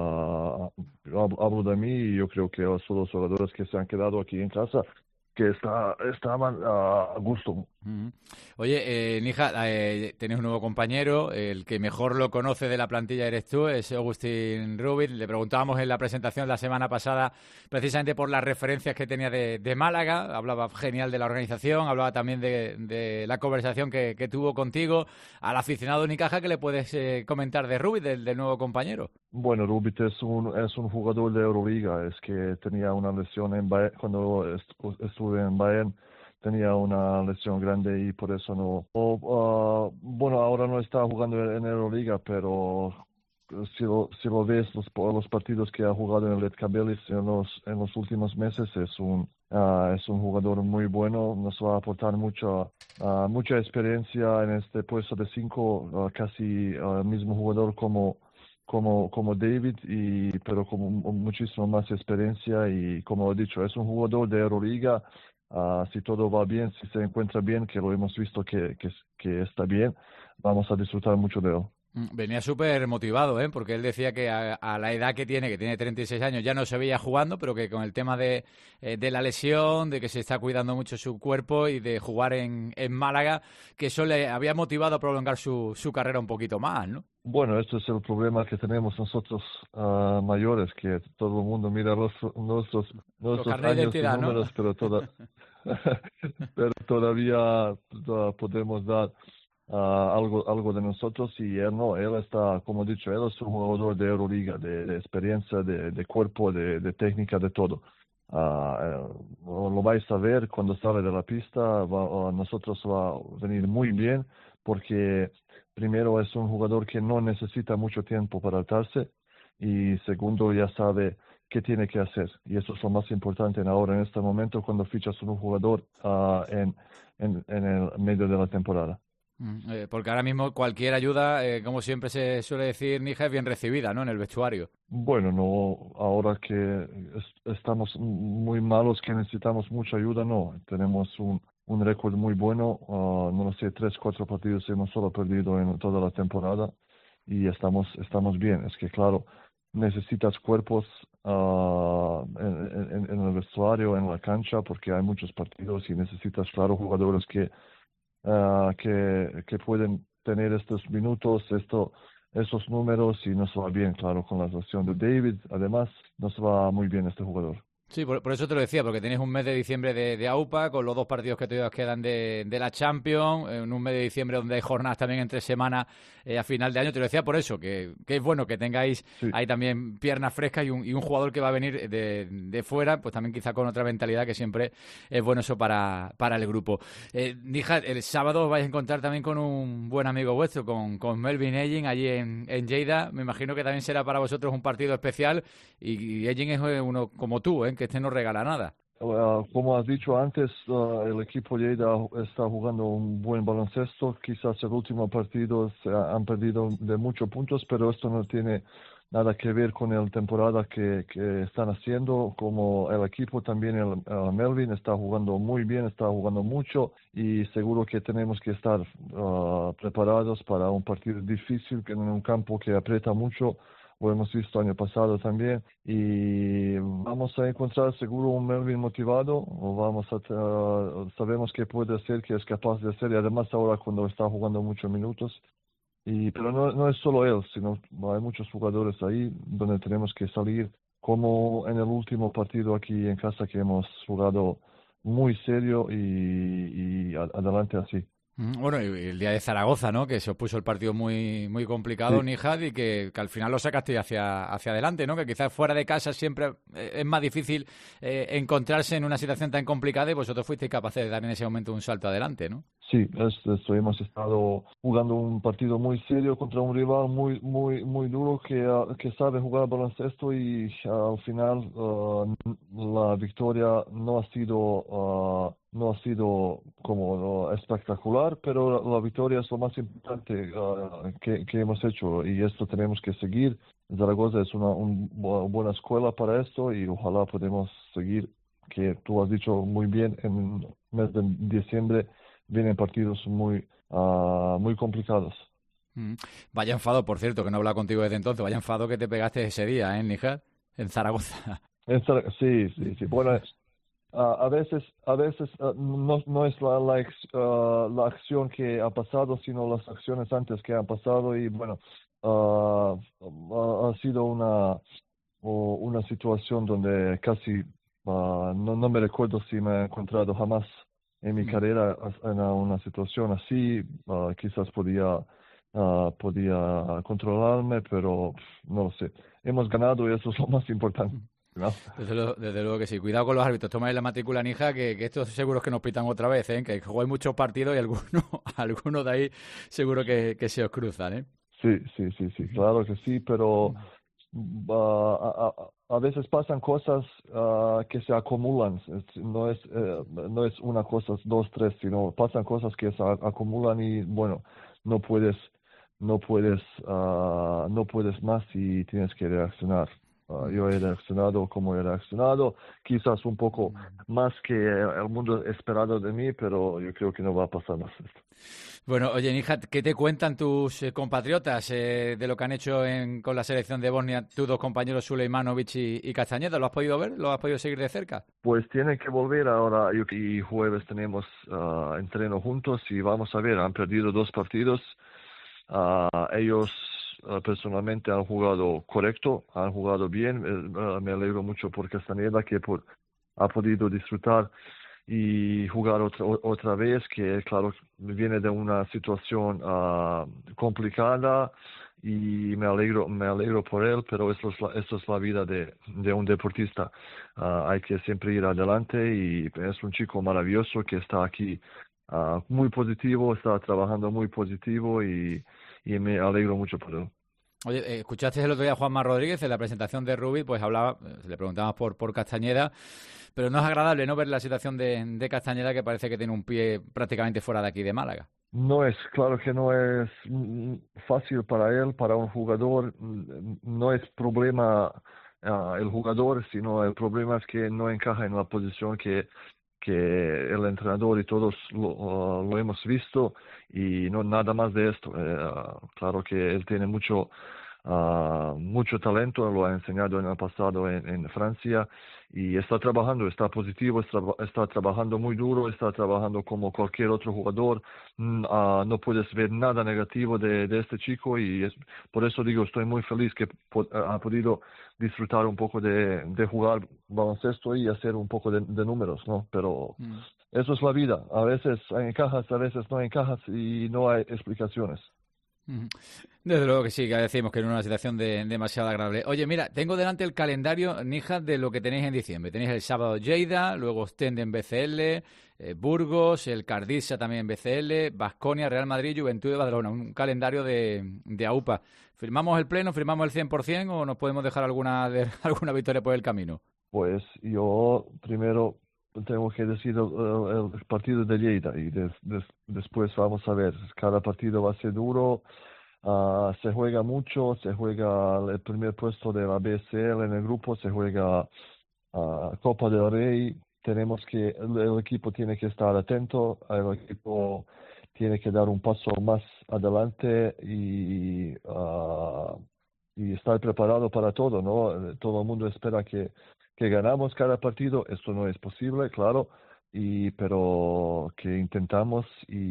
Uh, hablo de mí y yo creo que son los jugadores que se han quedado aquí en casa, que está, estaban uh, a gusto. Uh-huh. Oye, eh, Nija, eh, tenés un nuevo compañero, el que mejor lo conoce de la plantilla eres tú, es Agustín Rubin. Le preguntábamos en la presentación la semana pasada precisamente por las referencias que tenía de, de Málaga, hablaba genial de la organización, hablaba también de, de la conversación que, que tuvo contigo. Al aficionado Unicaja, ¿qué le puedes eh, comentar de Rubin, del, del nuevo compañero? Bueno, Rubin es un, es un jugador de Euroliga, es que tenía una lesión en Bayern, cuando est- estuve en Bayern, tenía una lesión grande y por eso no... Oh, uh, bueno, ahora no está jugando en Euroliga, pero si lo, si lo ves los, los partidos que ha jugado en el Letcabelis en los, en los últimos meses, es un, uh, es un jugador muy bueno, nos va a aportar mucha, uh, mucha experiencia en este puesto de cinco, uh, casi el uh, mismo jugador como, como, como David, y, pero con muchísimo más experiencia, y como he dicho, es un jugador de Euroliga. Uh, si todo va bien, si se encuentra bien, que lo hemos visto que, que, que está bien, vamos a disfrutar mucho de él. Venía súper motivado, ¿eh? Porque él decía que a, a la edad que tiene, que tiene treinta y seis años, ya no se veía jugando, pero que con el tema de, eh, de la lesión, de que se está cuidando mucho su cuerpo y de jugar en, en Málaga, que eso le había motivado a prolongar su, su carrera un poquito más, ¿no? Bueno, esto es el problema que tenemos nosotros uh, mayores, que todo el mundo mira los, nuestros, nuestros años y números, ¿no? pero, toda, pero todavía, todavía podemos dar Uh, algo algo de nosotros, y él no, él está, como he dicho, él es un jugador de Euroliga, de, de experiencia, de, de cuerpo, de, de técnica, de todo. Uh, uh, lo vais a ver cuando sale de la pista, va, a nosotros va a venir muy bien, porque primero es un jugador que no necesita mucho tiempo para adaptarse, y segundo ya sabe qué tiene que hacer, y eso es lo más importante ahora en este momento cuando fichas un jugador uh, en, en, en el medio de la temporada. Eh, porque ahora mismo cualquier ayuda, eh, como siempre se suele decir, Nija, es bien recibida, ¿no?, en el vestuario. Bueno, no, ahora que es, estamos muy malos, que necesitamos mucha ayuda, no. Tenemos un, un récord muy bueno, uh, no lo sé, tres, cuatro partidos hemos solo perdido en toda la temporada, y estamos, estamos bien. Es que, claro, necesitas cuerpos uh, en, en, en el vestuario, en la cancha, porque hay muchos partidos, y necesitas, claro, jugadores que Uh, que, que pueden tener estos minutos, esto, esos números, y nos va bien, claro, con la actuación de David. Además, nos va muy bien este jugador. Sí, por, por eso te lo decía, porque tenéis un mes de diciembre de, de AUPA, con los dos partidos que todavía os quedan de, de la Champions, en un mes de diciembre donde hay jornadas también entre semanas eh, a final de año. Te lo decía por eso, que, que es bueno que tengáis sí. ahí también piernas frescas y un, y un jugador que va a venir de, de fuera, pues también quizá con otra mentalidad, que siempre es bueno eso para, para el grupo. Eh, Nija, el sábado os vais a encontrar también con un buen amigo vuestro, con, con Melvin Ejin, allí en, en Lleida. Me imagino que también será para vosotros un partido especial, y, y Ejin es uno como tú, ¿eh?, que este no regala nada. Uh, como has dicho antes, uh, el equipo Lleida está jugando un buen baloncesto. Quizás el último partido se ha, han perdido de muchos puntos, pero esto no tiene nada que ver con la temporada que, que están haciendo. Como el equipo, también el uh, Melvin está jugando muy bien, está jugando mucho, y seguro que tenemos que estar uh, preparados para un partido difícil, que en un campo que aprieta mucho. Lo hemos visto año pasado también, y vamos a encontrar seguro un Melvin motivado, o vamos a uh, sabemos que puede hacer, que es capaz de hacer, y además ahora cuando está jugando muchos minutos. Y pero no, no es solo él, sino hay muchos jugadores ahí donde tenemos que salir, como en el último partido aquí en casa, que hemos jugado muy serio y, y adelante así. Bueno, y el día de Zaragoza, ¿no?, que se os puso el partido muy muy complicado, sí. Nijad, y que, que al final lo sacaste hacia, hacia adelante, ¿no?, que quizás fuera de casa siempre es más difícil eh, encontrarse en una situación tan complicada, y vosotros fuisteis capaces de dar en ese momento un salto adelante, ¿no? Sí, esto, esto, hemos estado jugando un partido muy serio contra un rival muy muy muy duro, que, uh, que sabe jugar baloncesto, y uh, al final uh, la victoria no ha sido uh, no ha sido como uh, espectacular, pero la, la victoria es lo más importante uh, que, que hemos hecho, y esto tenemos que seguir. Zaragoza es una un, buena escuela para esto, y ojalá podemos seguir, que tú has dicho muy bien, en el mes de diciembre vienen partidos muy uh, muy complicados. Mm. Vaya enfado, por cierto, que no he hablado contigo desde entonces, vaya enfado que te pegaste ese día, ¿eh, Nijad? En Zaragoza. En Zar- sí, sí, sí. Bueno, uh, a veces, a veces uh, no, no es la, la, uh, la acción que ha pasado, sino las acciones antes que han pasado, y bueno, uh, uh, ha sido una, uh, una situación donde casi uh, no, no me recuerdo si me he encontrado jamás en mi carrera en una situación así. Uh, quizás podía uh, podía controlarme, pero no lo sé. Hemos ganado, y eso es lo más importante, ¿no? Desde luego, desde luego que sí. Cuidado con los árbitros, tomáis la matrícula, Nija, que, que estos seguros que nos pitan otra vez, ¿eh? Que jugáis muchos partidos, y algunos algunos de ahí seguro que, que se os cruzan, ¿eh? Sí, sí, sí, sí, claro que sí, pero uh, a, a, a veces pasan cosas uh, que se acumulan. Es, no es uh, no es una cosa, dos, tres, sino pasan cosas que se acumulan y bueno, no puedes no puedes uh, no puedes más y tienes que reaccionar. Uh, yo he reaccionado como he reaccionado, quizás un poco más que el mundo esperado de mí, pero yo creo que no va a pasar más esto. Bueno, oye, Nihat, ¿qué te cuentan tus eh, compatriotas eh, de lo que han hecho en, con la selección de Bosnia, tus dos compañeros Sulejmanovic y, y Castañeda? ¿Lo has podido ver? ¿Lo has podido seguir de cerca? Pues tienen que volver ahora, y jueves tenemos uh, entreno juntos y vamos a ver, han perdido dos partidos, uh, ellos uh, personalmente han jugado correcto, han jugado bien, uh, me alegro mucho por Castañeda que por, ha podido disfrutar y jugar otra, otra vez, que claro, viene de una situación uh, complicada y me alegro me alegro por él, pero esto es la, esto es la vida de, de un deportista. Uh, hay que siempre ir adelante y es un chico maravilloso que está aquí uh, muy positivo, está trabajando muy positivo y, y me alegro mucho por él. Oye, escuchaste el otro día a Juanma Rodríguez en la presentación de Rubí, pues hablaba, le preguntábamos por, por Castañeda, pero no es agradable no ver la situación de, de Castañeda, que parece que tiene un pie prácticamente fuera de aquí de Málaga. No es, claro que no es fácil para él, para un jugador, no es problema uh, el jugador, sino el problema es que no encaja en la posición que que el entrenador y todos lo, uh, lo hemos visto y no nada más de esto. Uh, claro que él tiene mucho uh, mucho talento, lo ha enseñado en el pasado en, en Francia y está trabajando, está positivo, está, está trabajando muy duro, está trabajando como cualquier otro jugador. Uh, no puedes ver nada negativo de, de este chico y es, por eso digo, estoy muy feliz que po- ha podido disfrutar un poco de, de jugar baloncesto y hacer un poco de, de números, ¿no? Pero mm. eso es la vida. A veces encajas, a veces no encajas y no hay explicaciones. Desde luego que sí, que decimos que en una situación de, demasiado agradable. Oye, mira, tengo delante el calendario, Nihat, de lo que tenéis en diciembre. Tenéis el sábado Lleida, luego Ostende en B C L, eh, Burgos, el Cardisa también en B C L, Baskonia, Real Madrid, Juventud de Badalona. Un calendario de, de A U P A. ¿Firmamos el pleno, firmamos el cien por ciento o nos podemos dejar alguna, de, alguna victoria por el camino? Pues yo primero tengo que decir el, el partido de Lleida y des, des, después vamos a ver. Cada partido va a ser duro. Uh, se juega mucho, se juega el primer puesto de la B C L en el grupo, se juega uh, Copa del Rey. Tenemos que, el, el equipo tiene que estar atento, el equipo tiene que dar un paso más adelante y, uh, y estar preparado para todo, ¿no? Todo el mundo espera que, que ganamos cada partido, esto no es posible, claro, y pero que intentamos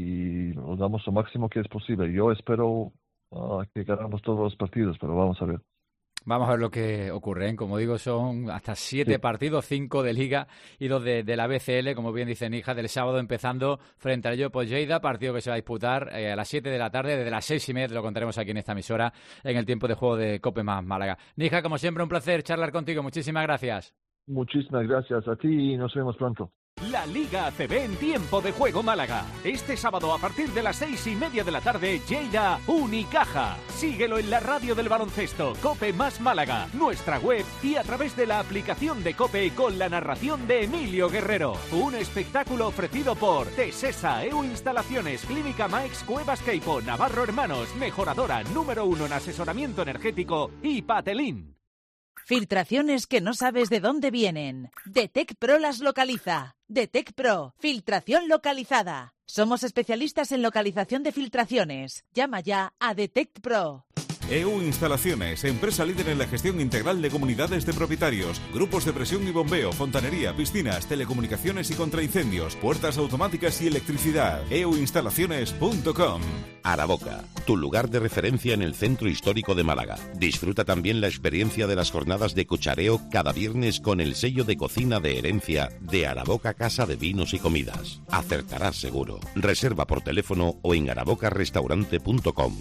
y lo damos lo máximo que es posible. Yo espero Uh, que ganamos todos los partidos, pero vamos a ver. Vamos a ver lo que ocurre, ¿eh? Como digo, son hasta siete sí. partidos, cinco de Liga y dos de, de la B C L, como bien dice Nihat, del sábado empezando frente al Yopo Lleida, partido que se va a disputar eh, a las siete de la tarde, desde las seis y media, te lo contaremos aquí en esta emisora, en el tiempo de juego de Cope más Málaga. Nihat, como siempre, un placer charlar contigo, muchísimas gracias. Muchísimas gracias a ti y nos vemos pronto. La Liga A C B en tiempo de juego Málaga. Este sábado a partir de las seis y media de la tarde, Lleida Unicaja. Síguelo en la radio del baloncesto, Cope más Málaga, nuestra web y a través de la aplicación de Cope con la narración de Emilio Guerrero. Un espectáculo ofrecido por Tesesa, E U Instalaciones, Clínica Maix, Cuevas Queipo, Navarro Hermanos, Mejoradora número uno en asesoramiento energético y Patelín. Filtraciones que no sabes de dónde vienen. Detec Pro las localiza. Detec Pro, filtración localizada. Somos especialistas en localización de filtraciones. Llama ya a Detect Pro. E U Instalaciones, empresa líder en la gestión integral de comunidades de propietarios, grupos de presión y bombeo, fontanería, piscinas, telecomunicaciones y contraincendios, puertas automáticas y electricidad. e u instalaciones punto com. Araboca, tu lugar de referencia en el centro histórico de Málaga. Disfruta también la experiencia de las jornadas de cuchareo cada viernes con el sello de cocina de herencia de Araboca Casa de Vinos y Comidas. Acertarás seguro. Reserva por teléfono o en araboca restaurante punto com.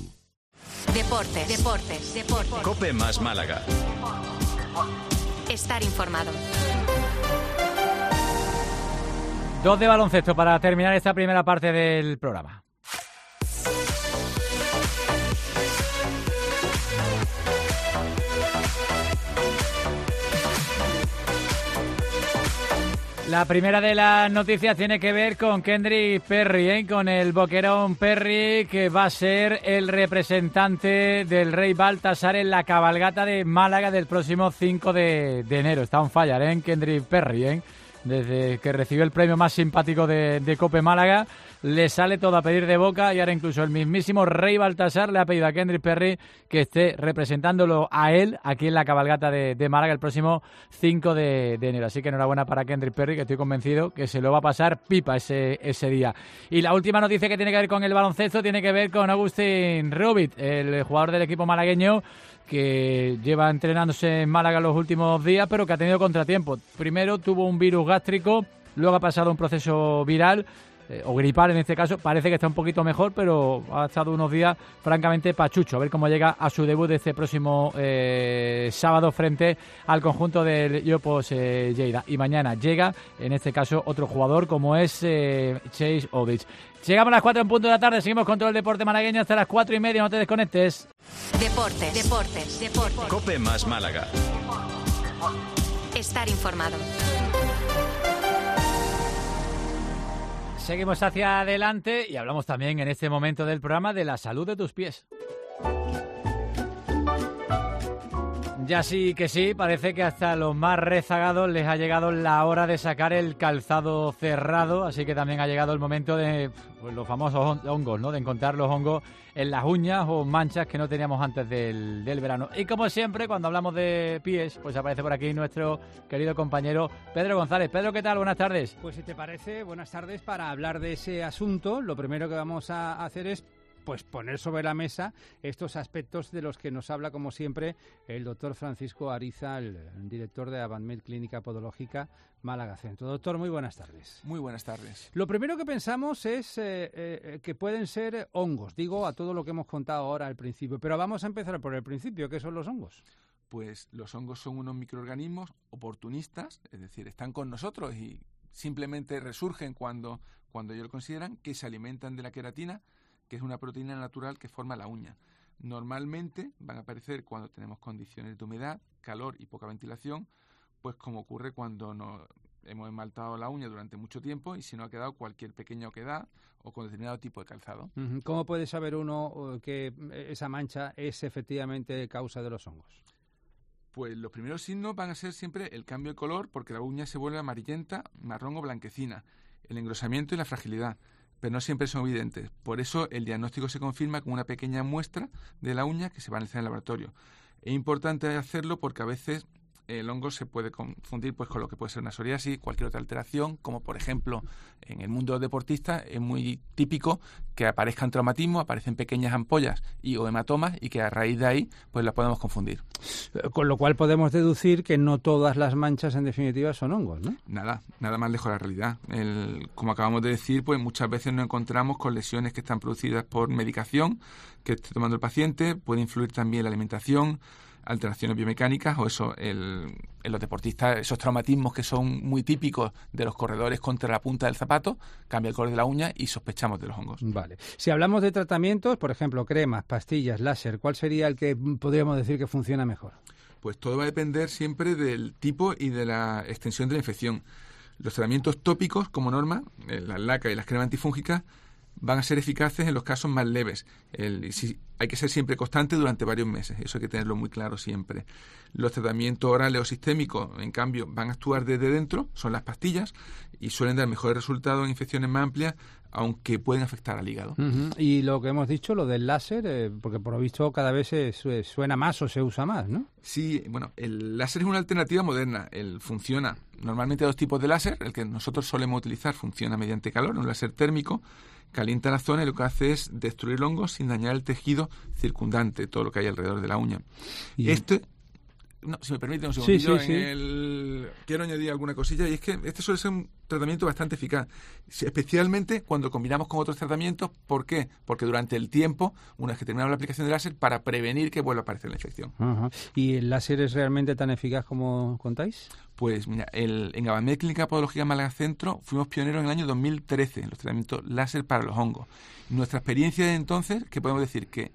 Deportes, deportes, deportes. Cope más Málaga. Estar informado. Dos de baloncesto para terminar esta primera parte del programa. La primera de las noticias tiene que ver con Kendrick Perry, ¿eh? Con el boquerón Perry, que va a ser el representante del Rey Baltasar en la cabalgata de Málaga del próximo cinco de enero. Está on fire, ¿eh? Kendrick Perry, ¿eh? Desde que recibió el premio más simpático de, de Cope Málaga, le sale todo a pedir de boca y ahora incluso el mismísimo Rey Baltasar le ha pedido a Kendrick Perry que esté representándolo a él aquí en la cabalgata de, de Málaga el próximo cinco de enero. Así que enhorabuena para Kendrick Perry, que estoy convencido que se lo va a pasar pipa ese, ese día. Y la última noticia que tiene que ver con el baloncesto tiene que ver con Agustín Rubit, el jugador del equipo malagueño, que lleva entrenándose en Málaga los últimos días, pero que ha tenido contratiempos. Primero tuvo un virus gástrico, luego ha pasado un proceso viral, eh, o gripal en este caso. Parece que está un poquito mejor, pero ha estado unos días francamente pachucho. A ver cómo llega a su debut de este próximo eh, sábado frente al conjunto del Iopos eh, Lleida. Y mañana llega, en este caso, otro jugador como es eh, Chase Odich. Llegamos a las cuatro en punto de la tarde, seguimos con todo el deporte malagueño hasta las cuatro y media, no te desconectes. Deportes, deportes, deportes. Cope más Málaga. Estar informado. Seguimos hacia adelante y hablamos también en este momento del programa de la salud de tus pies. Ya sí que sí, parece que hasta los más rezagados les ha llegado la hora de sacar el calzado cerrado, así que también ha llegado el momento de pues, los famosos hongos, ¿no? De encontrar los hongos en las uñas o manchas que no teníamos antes del, del verano. Y como siempre, cuando hablamos de pies, pues aparece por aquí nuestro querido compañero Pedro González. Pedro, ¿qué tal? Buenas tardes. Pues si te parece, buenas tardes. Para hablar de ese asunto, lo primero que vamos a hacer es pues poner sobre la mesa estos aspectos de los que nos habla, como siempre, el doctor Francisco Ariza, el director de Abadmed Clínica Podológica Málaga Centro. Doctor, muy buenas tardes. Muy buenas tardes. Lo primero que pensamos es eh, eh, que pueden ser hongos, digo, a todo lo que hemos contado ahora al principio, pero vamos a empezar por el principio. ¿Qué son los hongos? Pues los hongos son unos microorganismos oportunistas, es decir, están con nosotros y simplemente resurgen cuando, cuando ellos lo consideran, que se alimentan de la queratina, que es una proteína natural que forma la uña. Normalmente van a aparecer cuando tenemos condiciones de humedad, calor y poca ventilación, pues como ocurre cuando nos hemos esmaltado la uña durante mucho tiempo y si no ha quedado cualquier pequeña oquedad o con determinado tipo de calzado. ¿Cómo puede saber uno que esa mancha es efectivamente causa de los hongos? Pues los primeros signos van a ser siempre el cambio de color, porque la uña se vuelve amarillenta, marrón o blanquecina, el engrosamiento y la fragilidad, pero no siempre son evidentes. Por eso el diagnóstico se confirma con una pequeña muestra de la uña que se va a analizar en el laboratorio. Es importante hacerlo porque a veces el hongo se puede confundir pues con lo que puede ser una psoriasis, cualquier otra alteración, como por ejemplo en el mundo deportista es muy típico que aparezcan traumatismos, aparecen pequeñas ampollas y o hematomas y que a raíz de ahí pues la podemos confundir. Con lo cual podemos deducir que no todas las manchas en definitiva son hongos, ¿no? Nada, nada más lejos de la realidad. El, como acabamos de decir, pues muchas veces nos encontramos con lesiones que están producidas por medicación que esté tomando el paciente, puede influir también la alimentación, alteraciones biomecánicas o eso, el, en los deportistas, esos traumatismos que son muy típicos de los corredores contra la punta del zapato, cambia el color de la uña y sospechamos de los hongos. Vale. Si hablamos de tratamientos, por ejemplo, cremas, pastillas, láser, ¿cuál sería el que podríamos decir que funciona mejor? Pues todo va a depender siempre del tipo y de la extensión de la infección. Los tratamientos tópicos, como norma, las lacas y las cremas antifúngicas, van a ser eficaces en los casos más leves. El, si, hay que ser siempre constante durante varios meses, eso hay que tenerlo muy claro siempre. Los tratamientos orales o sistémicos, en cambio, van a actuar desde dentro, son las pastillas, y suelen dar mejores resultados en infecciones más amplias, aunque pueden afectar al hígado. Uh-huh. Y lo que hemos dicho, lo del láser, eh, porque por lo visto cada vez se, se suena más o se usa más, ¿no? Sí, bueno, el láser es una alternativa moderna. El funciona normalmente hay dos tipos de láser. El que nosotros solemos utilizar funciona mediante calor, un láser térmico, calienta la zona y lo que hace es destruir el hongo sin dañar el tejido circundante, todo lo que hay alrededor de la uña. Y este... No, si me permite un segundillo, sí, sí, en sí. El... quiero añadir alguna cosilla, y es que este suele ser un tratamiento bastante eficaz, especialmente cuando combinamos con otros tratamientos. ¿Por qué? Porque durante el tiempo, una vez que terminamos la aplicación del láser, para prevenir que vuelva a aparecer la infección. Ajá. ¿Y el láser es realmente tan eficaz como contáis? Pues mira, el, en Abadmed Clínica Podológica Málaga Centro fuimos pioneros en el año dos mil trece en los tratamientos láser para los hongos. Nuestra experiencia de entonces, que podemos decir que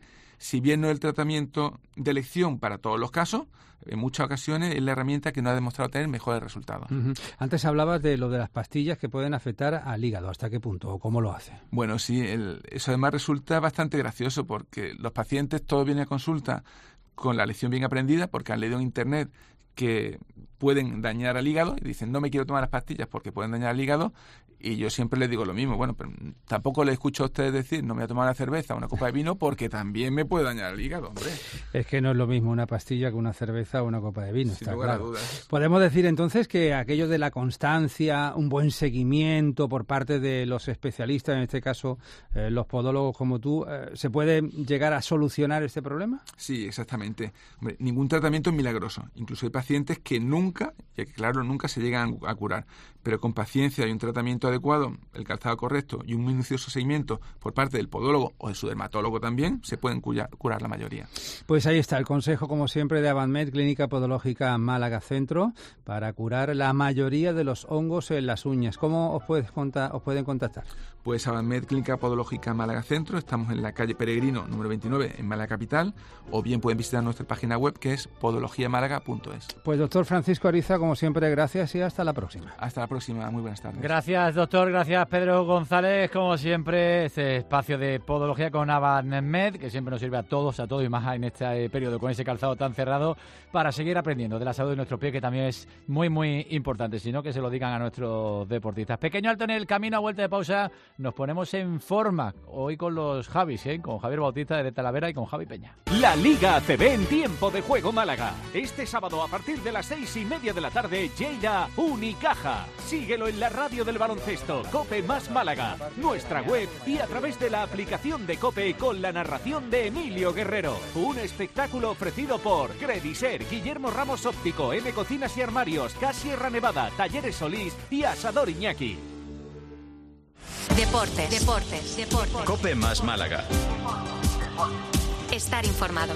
si bien no es el tratamiento de elección para todos los casos, en muchas ocasiones es la herramienta que nos ha demostrado tener mejores resultados. Uh-huh. Antes hablabas de lo de las pastillas que pueden afectar al hígado. ¿Hasta qué punto o cómo lo hace? Bueno, sí, el, eso además resulta bastante gracioso porque los pacientes todos vienen a consulta con la lección bien aprendida porque han leído en Internet que pueden dañar al hígado y dicen no me quiero tomar las pastillas porque pueden dañar al hígado. Y yo siempre les digo lo mismo, bueno, pero tampoco les escucho a ustedes decir no me voy a tomar una cerveza o una copa de vino porque también me puede dañar el hígado, hombre. Es que no es lo mismo una pastilla que una cerveza o una copa de vino, Sin está lugar a claro. dudas. Podemos decir entonces que aquello de la constancia, un buen seguimiento por parte de los especialistas, en este caso eh, los podólogos como tú, eh, ¿se puede llegar a solucionar este problema? Sí, exactamente. Hombre, ningún tratamiento es milagroso. Incluso hay pacientes que nunca, y que claro, nunca se llegan a curar. Pero con paciencia y un tratamiento adecuado, el calzado correcto y un minucioso seguimiento por parte del podólogo o de su dermatólogo también, se pueden curar, curar la mayoría. Pues ahí está el consejo, como siempre, de Abadmed, Clínica Podológica Málaga Centro, para curar la mayoría de los hongos en las uñas. ¿Cómo os, puedes conta- os pueden contactar? Pues Abadmed, Clínica Podológica Málaga Centro, estamos en la calle Peregrino, número veintinueve, en Málaga Capital, o bien pueden visitar nuestra página web, que es podología málaga punto es. Pues doctor Francisco Ariza, como siempre, gracias y hasta la próxima. Hasta la próxima, muy buenas tardes. Gracias, doctor, gracias, Pedro González, como siempre, este espacio de podología con Abadmed, que siempre nos sirve a todos, a todos y más en este periodo con ese calzado tan cerrado, para seguir aprendiendo de la salud de nuestro pie, que también es muy, muy importante, sino que se lo digan a nuestros deportistas. Pequeño alto en el camino, a vuelta de pausa, nos ponemos en forma, hoy con los Javis, ¿eh? Con Javier Bautista de Talavera y con Javi Peña. La Liga A C B en tiempo de juego Málaga. Este sábado a partir de las seis y media de la tarde, Lleida Unicaja. Síguelo en la radio del baloncesto, COPE más Málaga, nuestra web y a través de la aplicación de COPE con la narración de Emilio Guerrero. Un espectáculo ofrecido por Crediser, Guillermo Ramos Óptico, M Cocinas y Armarios, Casierra Nevada, Talleres Solís y Asador Iñaki. Deportes, deportes, deportes. COPE más Málaga. Estar informado.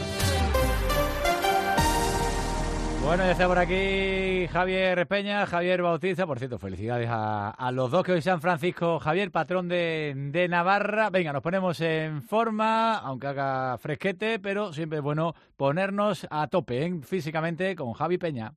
Bueno, ya está por aquí Javier Peña, Javier Bautista. Por cierto, felicidades a, a los dos que hoy San Francisco. Javier, patrón de, de Navarra. Venga, nos ponemos en forma, aunque haga fresquete, pero siempre es bueno ponernos a tope, ¿eh? Físicamente con Javi Peña.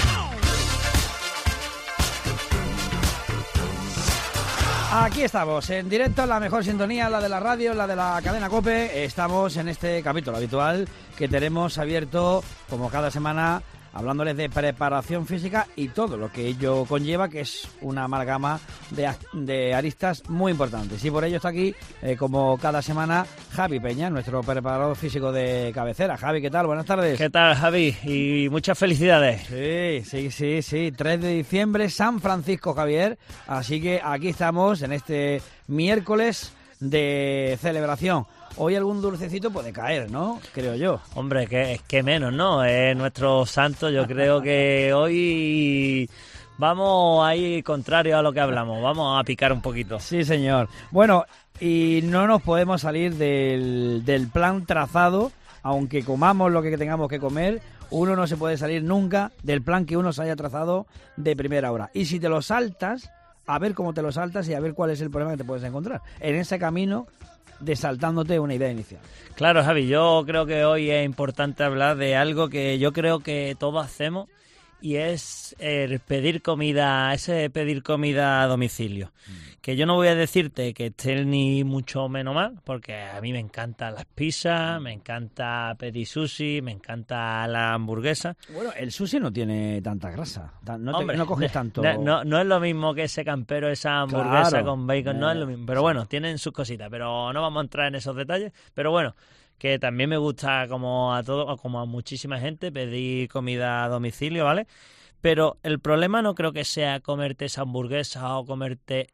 Aquí estamos, en directo, en la mejor sintonía, la de la radio, la de la cadena COPE. Estamos en este capítulo habitual que tenemos abierto, como cada semana, hablándoles de preparación física y todo lo que ello conlleva, que es una amalgama de, de aristas muy importantes. Y por ello está aquí, eh, como cada semana, Javi Peña, nuestro preparador físico de cabecera. Javi, ¿qué tal? Buenas tardes. ¿Qué tal, Javi? Y muchas felicidades. Sí, sí, sí, sí. tres de diciembre, San Francisco, Javier. Así que aquí estamos en este miércoles de celebración. Hoy algún dulcecito puede caer, ¿no? Creo yo. Hombre, que, que menos, ¿no? Es nuestro santo. Yo creo que hoy vamos ahí contrario a lo que hablamos. Vamos a picar un poquito. Sí, señor. Bueno, y no nos podemos salir del, del plan trazado. Aunque comamos lo que tengamos que comer, uno no se puede salir nunca del plan que uno se haya trazado de primera hora. Y si te lo saltas, a ver cómo te lo saltas y a ver cuál es el problema que te puedes encontrar en ese camino de saltándote una idea inicial. Claro, Javi, yo creo que hoy es importante hablar de algo que yo creo que todos hacemos y es el pedir comida, ese pedir comida a domicilio. Mm. Que yo no voy a decirte que esté ni mucho menos mal, porque a mí me encantan las pizzas, me encanta pedir sushi, me encanta la hamburguesa. Bueno, el sushi no tiene tanta grasa, no, te, Hombre, no coges tanto. No, no, no es lo mismo que ese campero, esa hamburguesa claro. con bacon, eh, no es lo mismo. Pero sí. Bueno, tienen sus cositas, pero no vamos a entrar en esos detalles. Pero bueno, que también me gusta, como a todo, como a muchísima gente, pedir comida a domicilio, ¿vale? Pero el problema no creo que sea comerte esa hamburguesa o comerte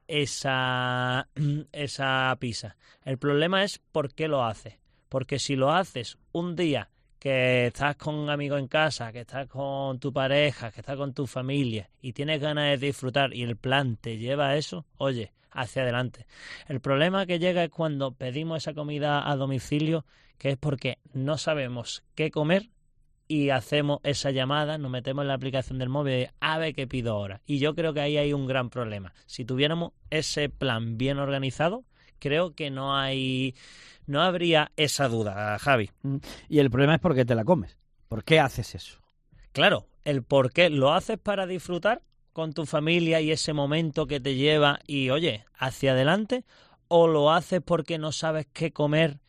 esa, esa pizza. El problema es por qué lo haces. Porque si lo haces un día que estás con un amigo en casa, que estás con tu pareja, que estás con tu familia y tienes ganas de disfrutar y el plan te lleva a eso, oye, hacia adelante. El problema que llega es cuando pedimos esa comida a domicilio, que es porque no sabemos qué comer y hacemos esa llamada, nos metemos en la aplicación del móvil de a ver qué pido ahora. Y yo creo que ahí hay un gran problema. Si tuviéramos ese plan bien organizado, creo que no hay, no habría esa duda, Javi. Y el problema es por qué te la comes. ¿Por qué haces eso? Claro, el por qué lo haces para disfrutar con tu familia y ese momento que te lleva y, oye, hacia adelante, o lo haces porque no sabes qué comer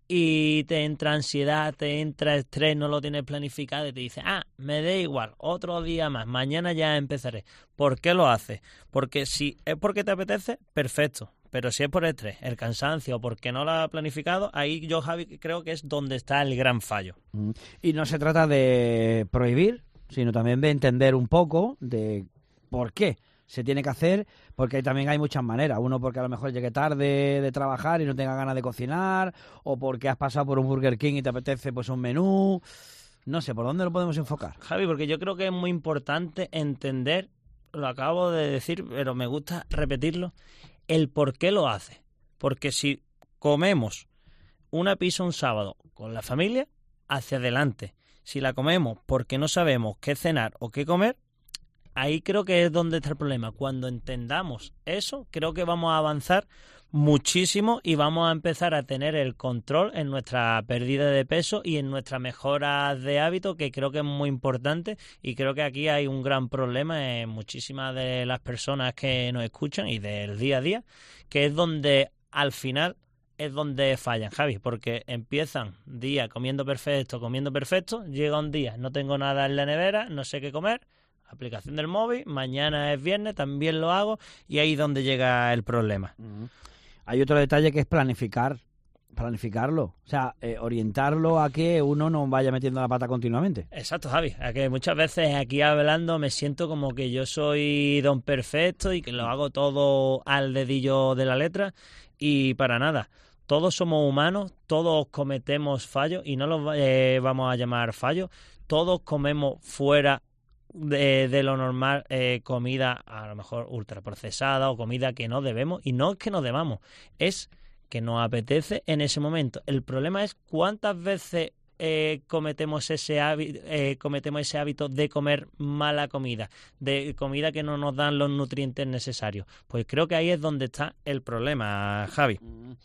y te entra ansiedad, te entra estrés, no lo tienes planificado y te dices, ah, me da igual, otro día más, mañana ya empezaré. ¿Por qué lo haces? Porque si es porque te apetece, perfecto. Pero si es por estrés, el cansancio, porque no lo has planificado, ahí yo, Javi, creo que es donde está el gran fallo. Y no se trata de prohibir, sino también de entender un poco de por qué se tiene que hacer, porque también hay muchas maneras. Uno porque a lo mejor llegue tarde de trabajar y no tenga ganas de cocinar, o porque has pasado por un Burger King y te apetece pues un menú. No sé, ¿por dónde lo podemos enfocar? Javi, porque yo creo que es muy importante entender, lo acabo de decir, pero me gusta repetirlo, el por qué lo hace. Porque si comemos una pizza un sábado con la familia, hacia adelante. Si la comemos porque no sabemos qué cenar o qué comer, ahí creo que es donde está el problema. Cuando entendamos eso, creo que vamos a avanzar muchísimo y vamos a empezar a tener el control en nuestra pérdida de peso y en nuestra mejora de hábito, que creo que es muy importante, y creo que aquí hay un gran problema en muchísimas de las personas que nos escuchan y del día a día, que es donde al final es donde fallan, Javi, porque empiezan día comiendo perfecto, comiendo perfecto, llega un día, no tengo nada en la nevera, no sé qué comer, aplicación del móvil, mañana es viernes, también lo hago, y ahí es donde llega el problema. Uh-huh. Hay otro detalle que es planificar, planificarlo, o sea, eh, orientarlo a que uno no vaya metiendo la pata continuamente. Exacto, Javi, a que muchas veces aquí hablando me siento como que yo soy don perfecto y que lo hago todo al dedillo de la letra, y para nada. Todos somos humanos, todos cometemos fallos, y no los eh, vamos a llamar fallos, todos comemos fuera De, de lo normal, eh, comida a lo mejor ultraprocesada o comida que no debemos, y no es que no debamos, es que nos apetece en ese momento. El problema es cuántas veces eh, cometemos ese hábito, eh, cometemos ese hábito de comer mala comida, de comida que no nos dan los nutrientes necesarios. Pues creo que ahí es donde está el problema, Javi.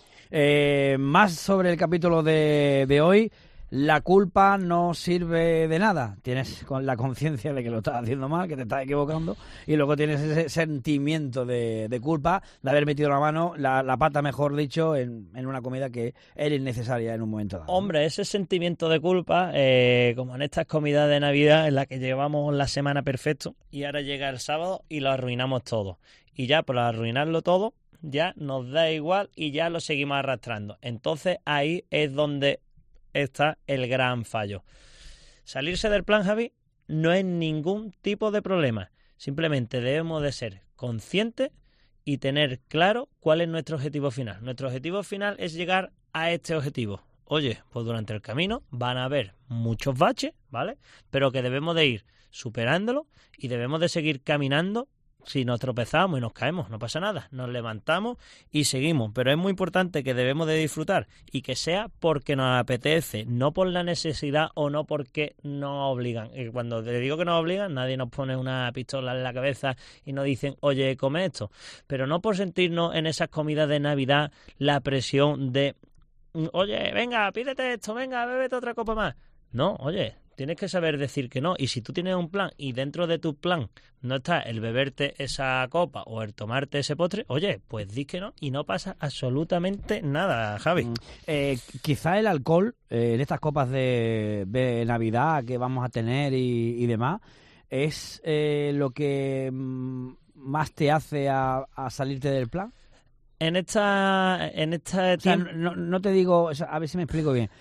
Eh, más sobre el capítulo de, de hoy. La culpa no sirve de nada. Tienes con la conciencia de que lo estás haciendo mal, que te estás equivocando, y luego tienes ese sentimiento de, de culpa de haber metido la mano, la, la pata, mejor dicho, en, en una comida que era innecesaria en un momento dado. Hombre, ese sentimiento de culpa, eh, como en estas comidas de Navidad en las que llevamos la semana perfecto y ahora llega el sábado y lo arruinamos todo. Y ya por arruinarlo todo, ya nos da igual y ya lo seguimos arrastrando. Entonces ahí es donde está el gran fallo. Salirse del plan, Javi, no es ningún tipo de problema. Simplemente debemos de ser conscientes y tener claro cuál es nuestro objetivo final. Nuestro objetivo final es llegar a este objetivo. Oye, pues durante el camino van a haber muchos baches, ¿vale? Pero que debemos de ir superándolo y debemos de seguir caminando. Si nos tropezamos y nos caemos, no pasa nada, nos levantamos y seguimos, pero es muy importante que debemos de disfrutar y que sea porque nos apetece, no por la necesidad o no porque nos obligan. Y cuando te digo que nos obligan, nadie nos pone una pistola en la cabeza y nos dicen, oye, come esto, pero no por sentirnos en esas comidas de Navidad la presión de, oye, venga, pídete esto, venga, bébete otra copa más. No, oye, tienes que saber decir que no, y si tú tienes un plan y dentro de tu plan no está el beberte esa copa o el tomarte ese postre, oye, pues di que no y no pasa absolutamente nada, Javi. Mm. Eh, quizá el alcohol eh, en estas copas de, de Navidad que vamos a tener y, y demás es eh, lo que mm, más te hace a, a salirte del plan. En esta, en esta, o sea, no, no te digo, o sea, a ver si me explico bien.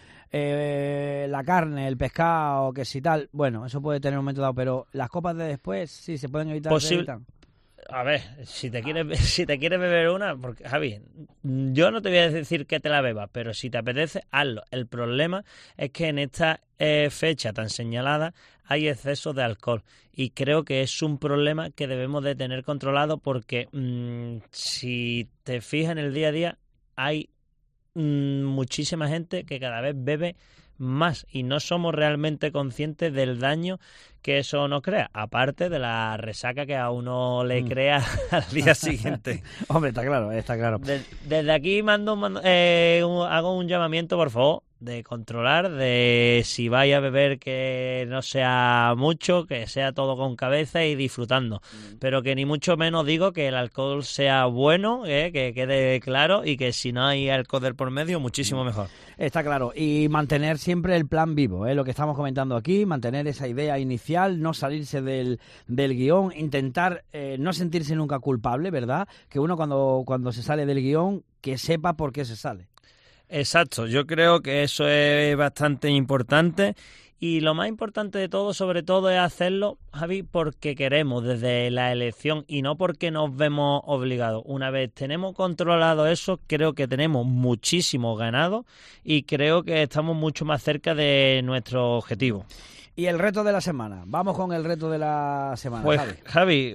Eh, la carne, el pescado, que si tal, bueno, eso puede tener un momento dado, pero las copas de después sí se pueden evitar. Posible. A ver, si te quieres si te quieres beber una, porque Javi, yo no te voy a decir que te la bebas, pero si te apetece, hazlo. El problema es que en esta eh, fecha tan señalada hay exceso de alcohol y creo que es un problema que debemos de tener controlado porque mmm, si te fijas en el día a día hay muchísima gente que cada vez bebe más y no somos realmente conscientes del daño que eso nos crea, aparte de la resaca que a uno le Mm. crea al día siguiente. Hombre, está claro, está claro. De- desde aquí mando, mando eh, un- hago un llamamiento, por favor, de controlar, de si vais a beber que no sea mucho, que sea todo con cabeza y disfrutando, pero que ni mucho menos digo que el alcohol sea bueno, eh, que quede claro, y que si no hay alcohol del por medio, muchísimo mejor. Está claro, y mantener siempre el plan vivo, ¿eh? Lo que estamos comentando aquí, mantener esa idea inicial, no salirse del, del guión, intentar eh, no sentirse nunca culpable, ¿verdad? Que uno cuando, cuando se sale del guión, que sepa por qué se sale. Exacto, yo creo que eso es bastante importante y lo más importante de todo, sobre todo, es hacerlo, Javi, porque queremos desde la elección y no porque nos vemos obligados. Una vez tenemos controlado eso, creo que tenemos muchísimo ganado y creo que estamos mucho más cerca de nuestro objetivo. Y el reto de la semana, vamos con el reto de la semana, Pues, Javi. Javi,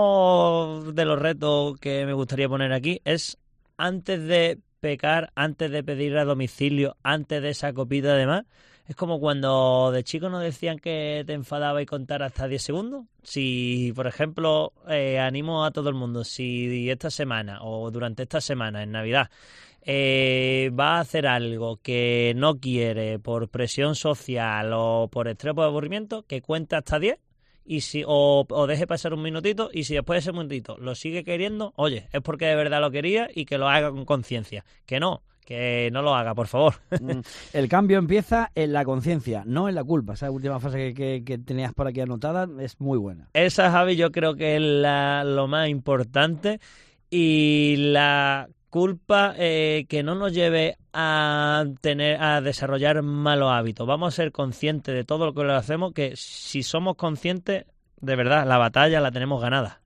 uno de los retos que me gustaría poner aquí es antes de pecar, antes de pedir a domicilio, antes de esa copita de más. Es como cuando de chico nos decían que te enfadaba y contar hasta diez segundos. Si, por ejemplo, eh, animo a todo el mundo, si esta semana o durante esta semana, en Navidad, eh, va a hacer algo que no quiere por presión social o por estrés o aburrimiento, que cuente hasta diez. Y si o, o deje pasar un minutito, y si después de ese minutito lo sigue queriendo, oye, es porque de verdad lo quería y que lo haga con conciencia. Que no, que no lo haga, por favor. Mm, El cambio empieza en la conciencia, no en la culpa. Esa última frase que, que, que tenías por aquí anotada es muy buena. Esa, Javi, yo creo que es la, lo más importante, y la culpa eh, que no nos lleve a tener a desarrollar malos hábitos. Vamos a ser conscientes de todo lo que lo hacemos, que si somos conscientes, de verdad, la batalla la tenemos ganada.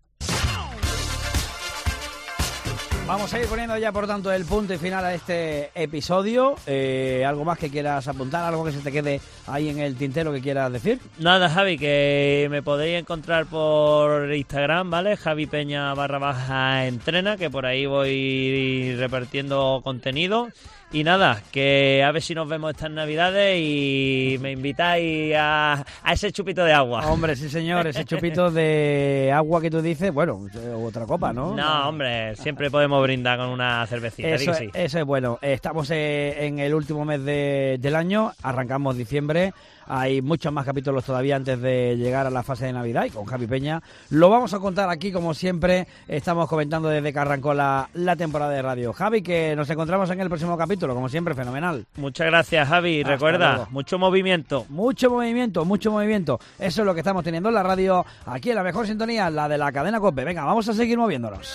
Vamos a ir poniendo ya, por tanto, el punto y final a este episodio. Eh, ¿Algo más que quieras apuntar? ¿Algo que se te quede ahí en el tintero que quieras decir? Nada, Javi, que me podéis encontrar por Instagram, ¿vale? Javi Peña barra baja entrena, que por ahí voy repartiendo contenido. Y nada, que a ver si nos vemos estas Navidades y me invitáis a, a ese chupito de agua. Hombre, sí señor, ese chupito de agua que tú dices, bueno, otra copa, ¿no? No, hombre, siempre podemos brindar con una cervecita, Eso, di que sí. es, eso es bueno. Estamos eh, en el último mes de, del año, arrancamos diciembre. Hay muchos más capítulos todavía antes de llegar a la fase de Navidad, y con Javi Peña lo vamos a contar aquí, como siempre estamos comentando desde que arrancó la, la temporada de radio. Javi, que nos encontramos en el próximo capítulo, como siempre, fenomenal. Muchas gracias, Javi. Hasta Recuerda, luego. mucho movimiento. Mucho movimiento, mucho movimiento. Eso es lo que estamos teniendo en la radio, aquí en la mejor sintonía, la de la cadena COPE. Venga, vamos a seguir moviéndonos.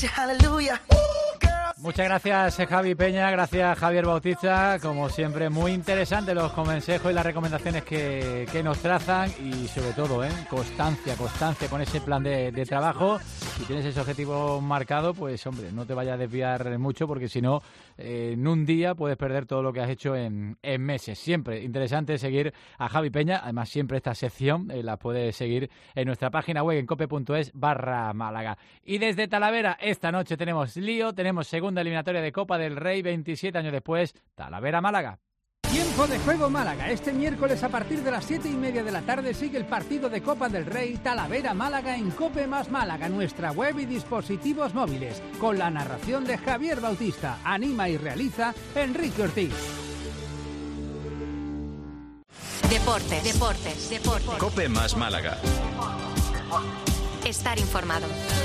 Muchas gracias, eh, Javi Peña, gracias, Javier Bautista. Como siempre, muy interesantes los consejos y las recomendaciones que, que nos trazan, y sobre todo, ¿eh? constancia, constancia con ese plan de, de trabajo. Si tienes ese objetivo marcado, pues hombre, no te vayas a desviar mucho, porque si no, eh, en un día puedes perder todo lo que has hecho en, en meses. Siempre interesante seguir a Javi Peña. Además, siempre esta sección eh, la puedes seguir en nuestra página web, en cope.es barra Málaga. Y desde Talavera, esta noche tenemos lío, tenemos segunda eliminatoria de Copa del Rey, veintisiete años después, Talavera-Málaga. Tiempo de juego Málaga. Este miércoles a partir de las siete y media de la tarde sigue el partido de Copa del Rey Talavera-Málaga en Cope más Málaga, nuestra web y dispositivos móviles, con la narración de Javier Bautista. Anima y realiza Enrique Ortiz. Deportes, deportes, deportes. Cope más Málaga. Estar informado.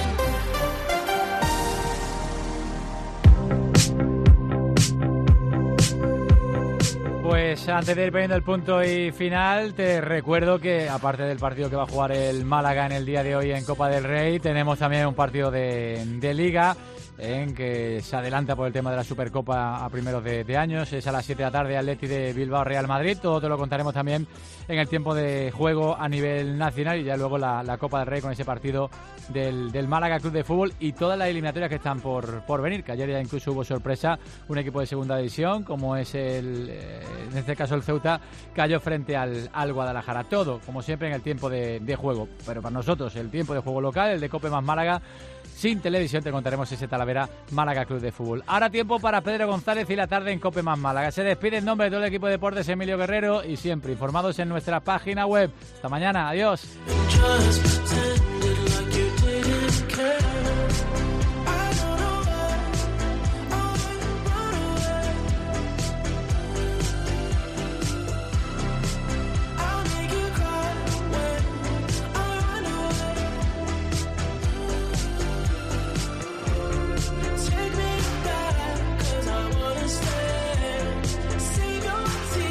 Pues antes de ir poniendo el punto y final, te recuerdo que aparte del partido que va a jugar el Málaga en el día de hoy en Copa del Rey, tenemos también un partido de, de Liga, en que se adelanta por el tema de la Supercopa a primeros de, de años. Es a las siete de la tarde, Atleti de Bilbao Real Madrid. Todo te lo contaremos también en el tiempo de juego a nivel nacional, y ya luego la, la Copa del Rey con ese partido del, del Málaga Club de Fútbol y todas las eliminatorias que están por, por venir, que ayer ya incluso hubo sorpresa. Un equipo de segunda división, como es el, eh, en este caso el Ceuta, cayó frente al, al Guadalajara. Todo, como siempre, en el tiempo de, de juego. Pero para nosotros el tiempo de juego local, el de Cope más Málaga, sin televisión te contaremos ese Talavera Málaga Club de Fútbol. Ahora tiempo para Pedro González y la tarde en COPE más Málaga. Se despide en nombre de todo el equipo de deportes Emilio Guerrero y siempre informados en nuestra página web. Hasta mañana, adiós.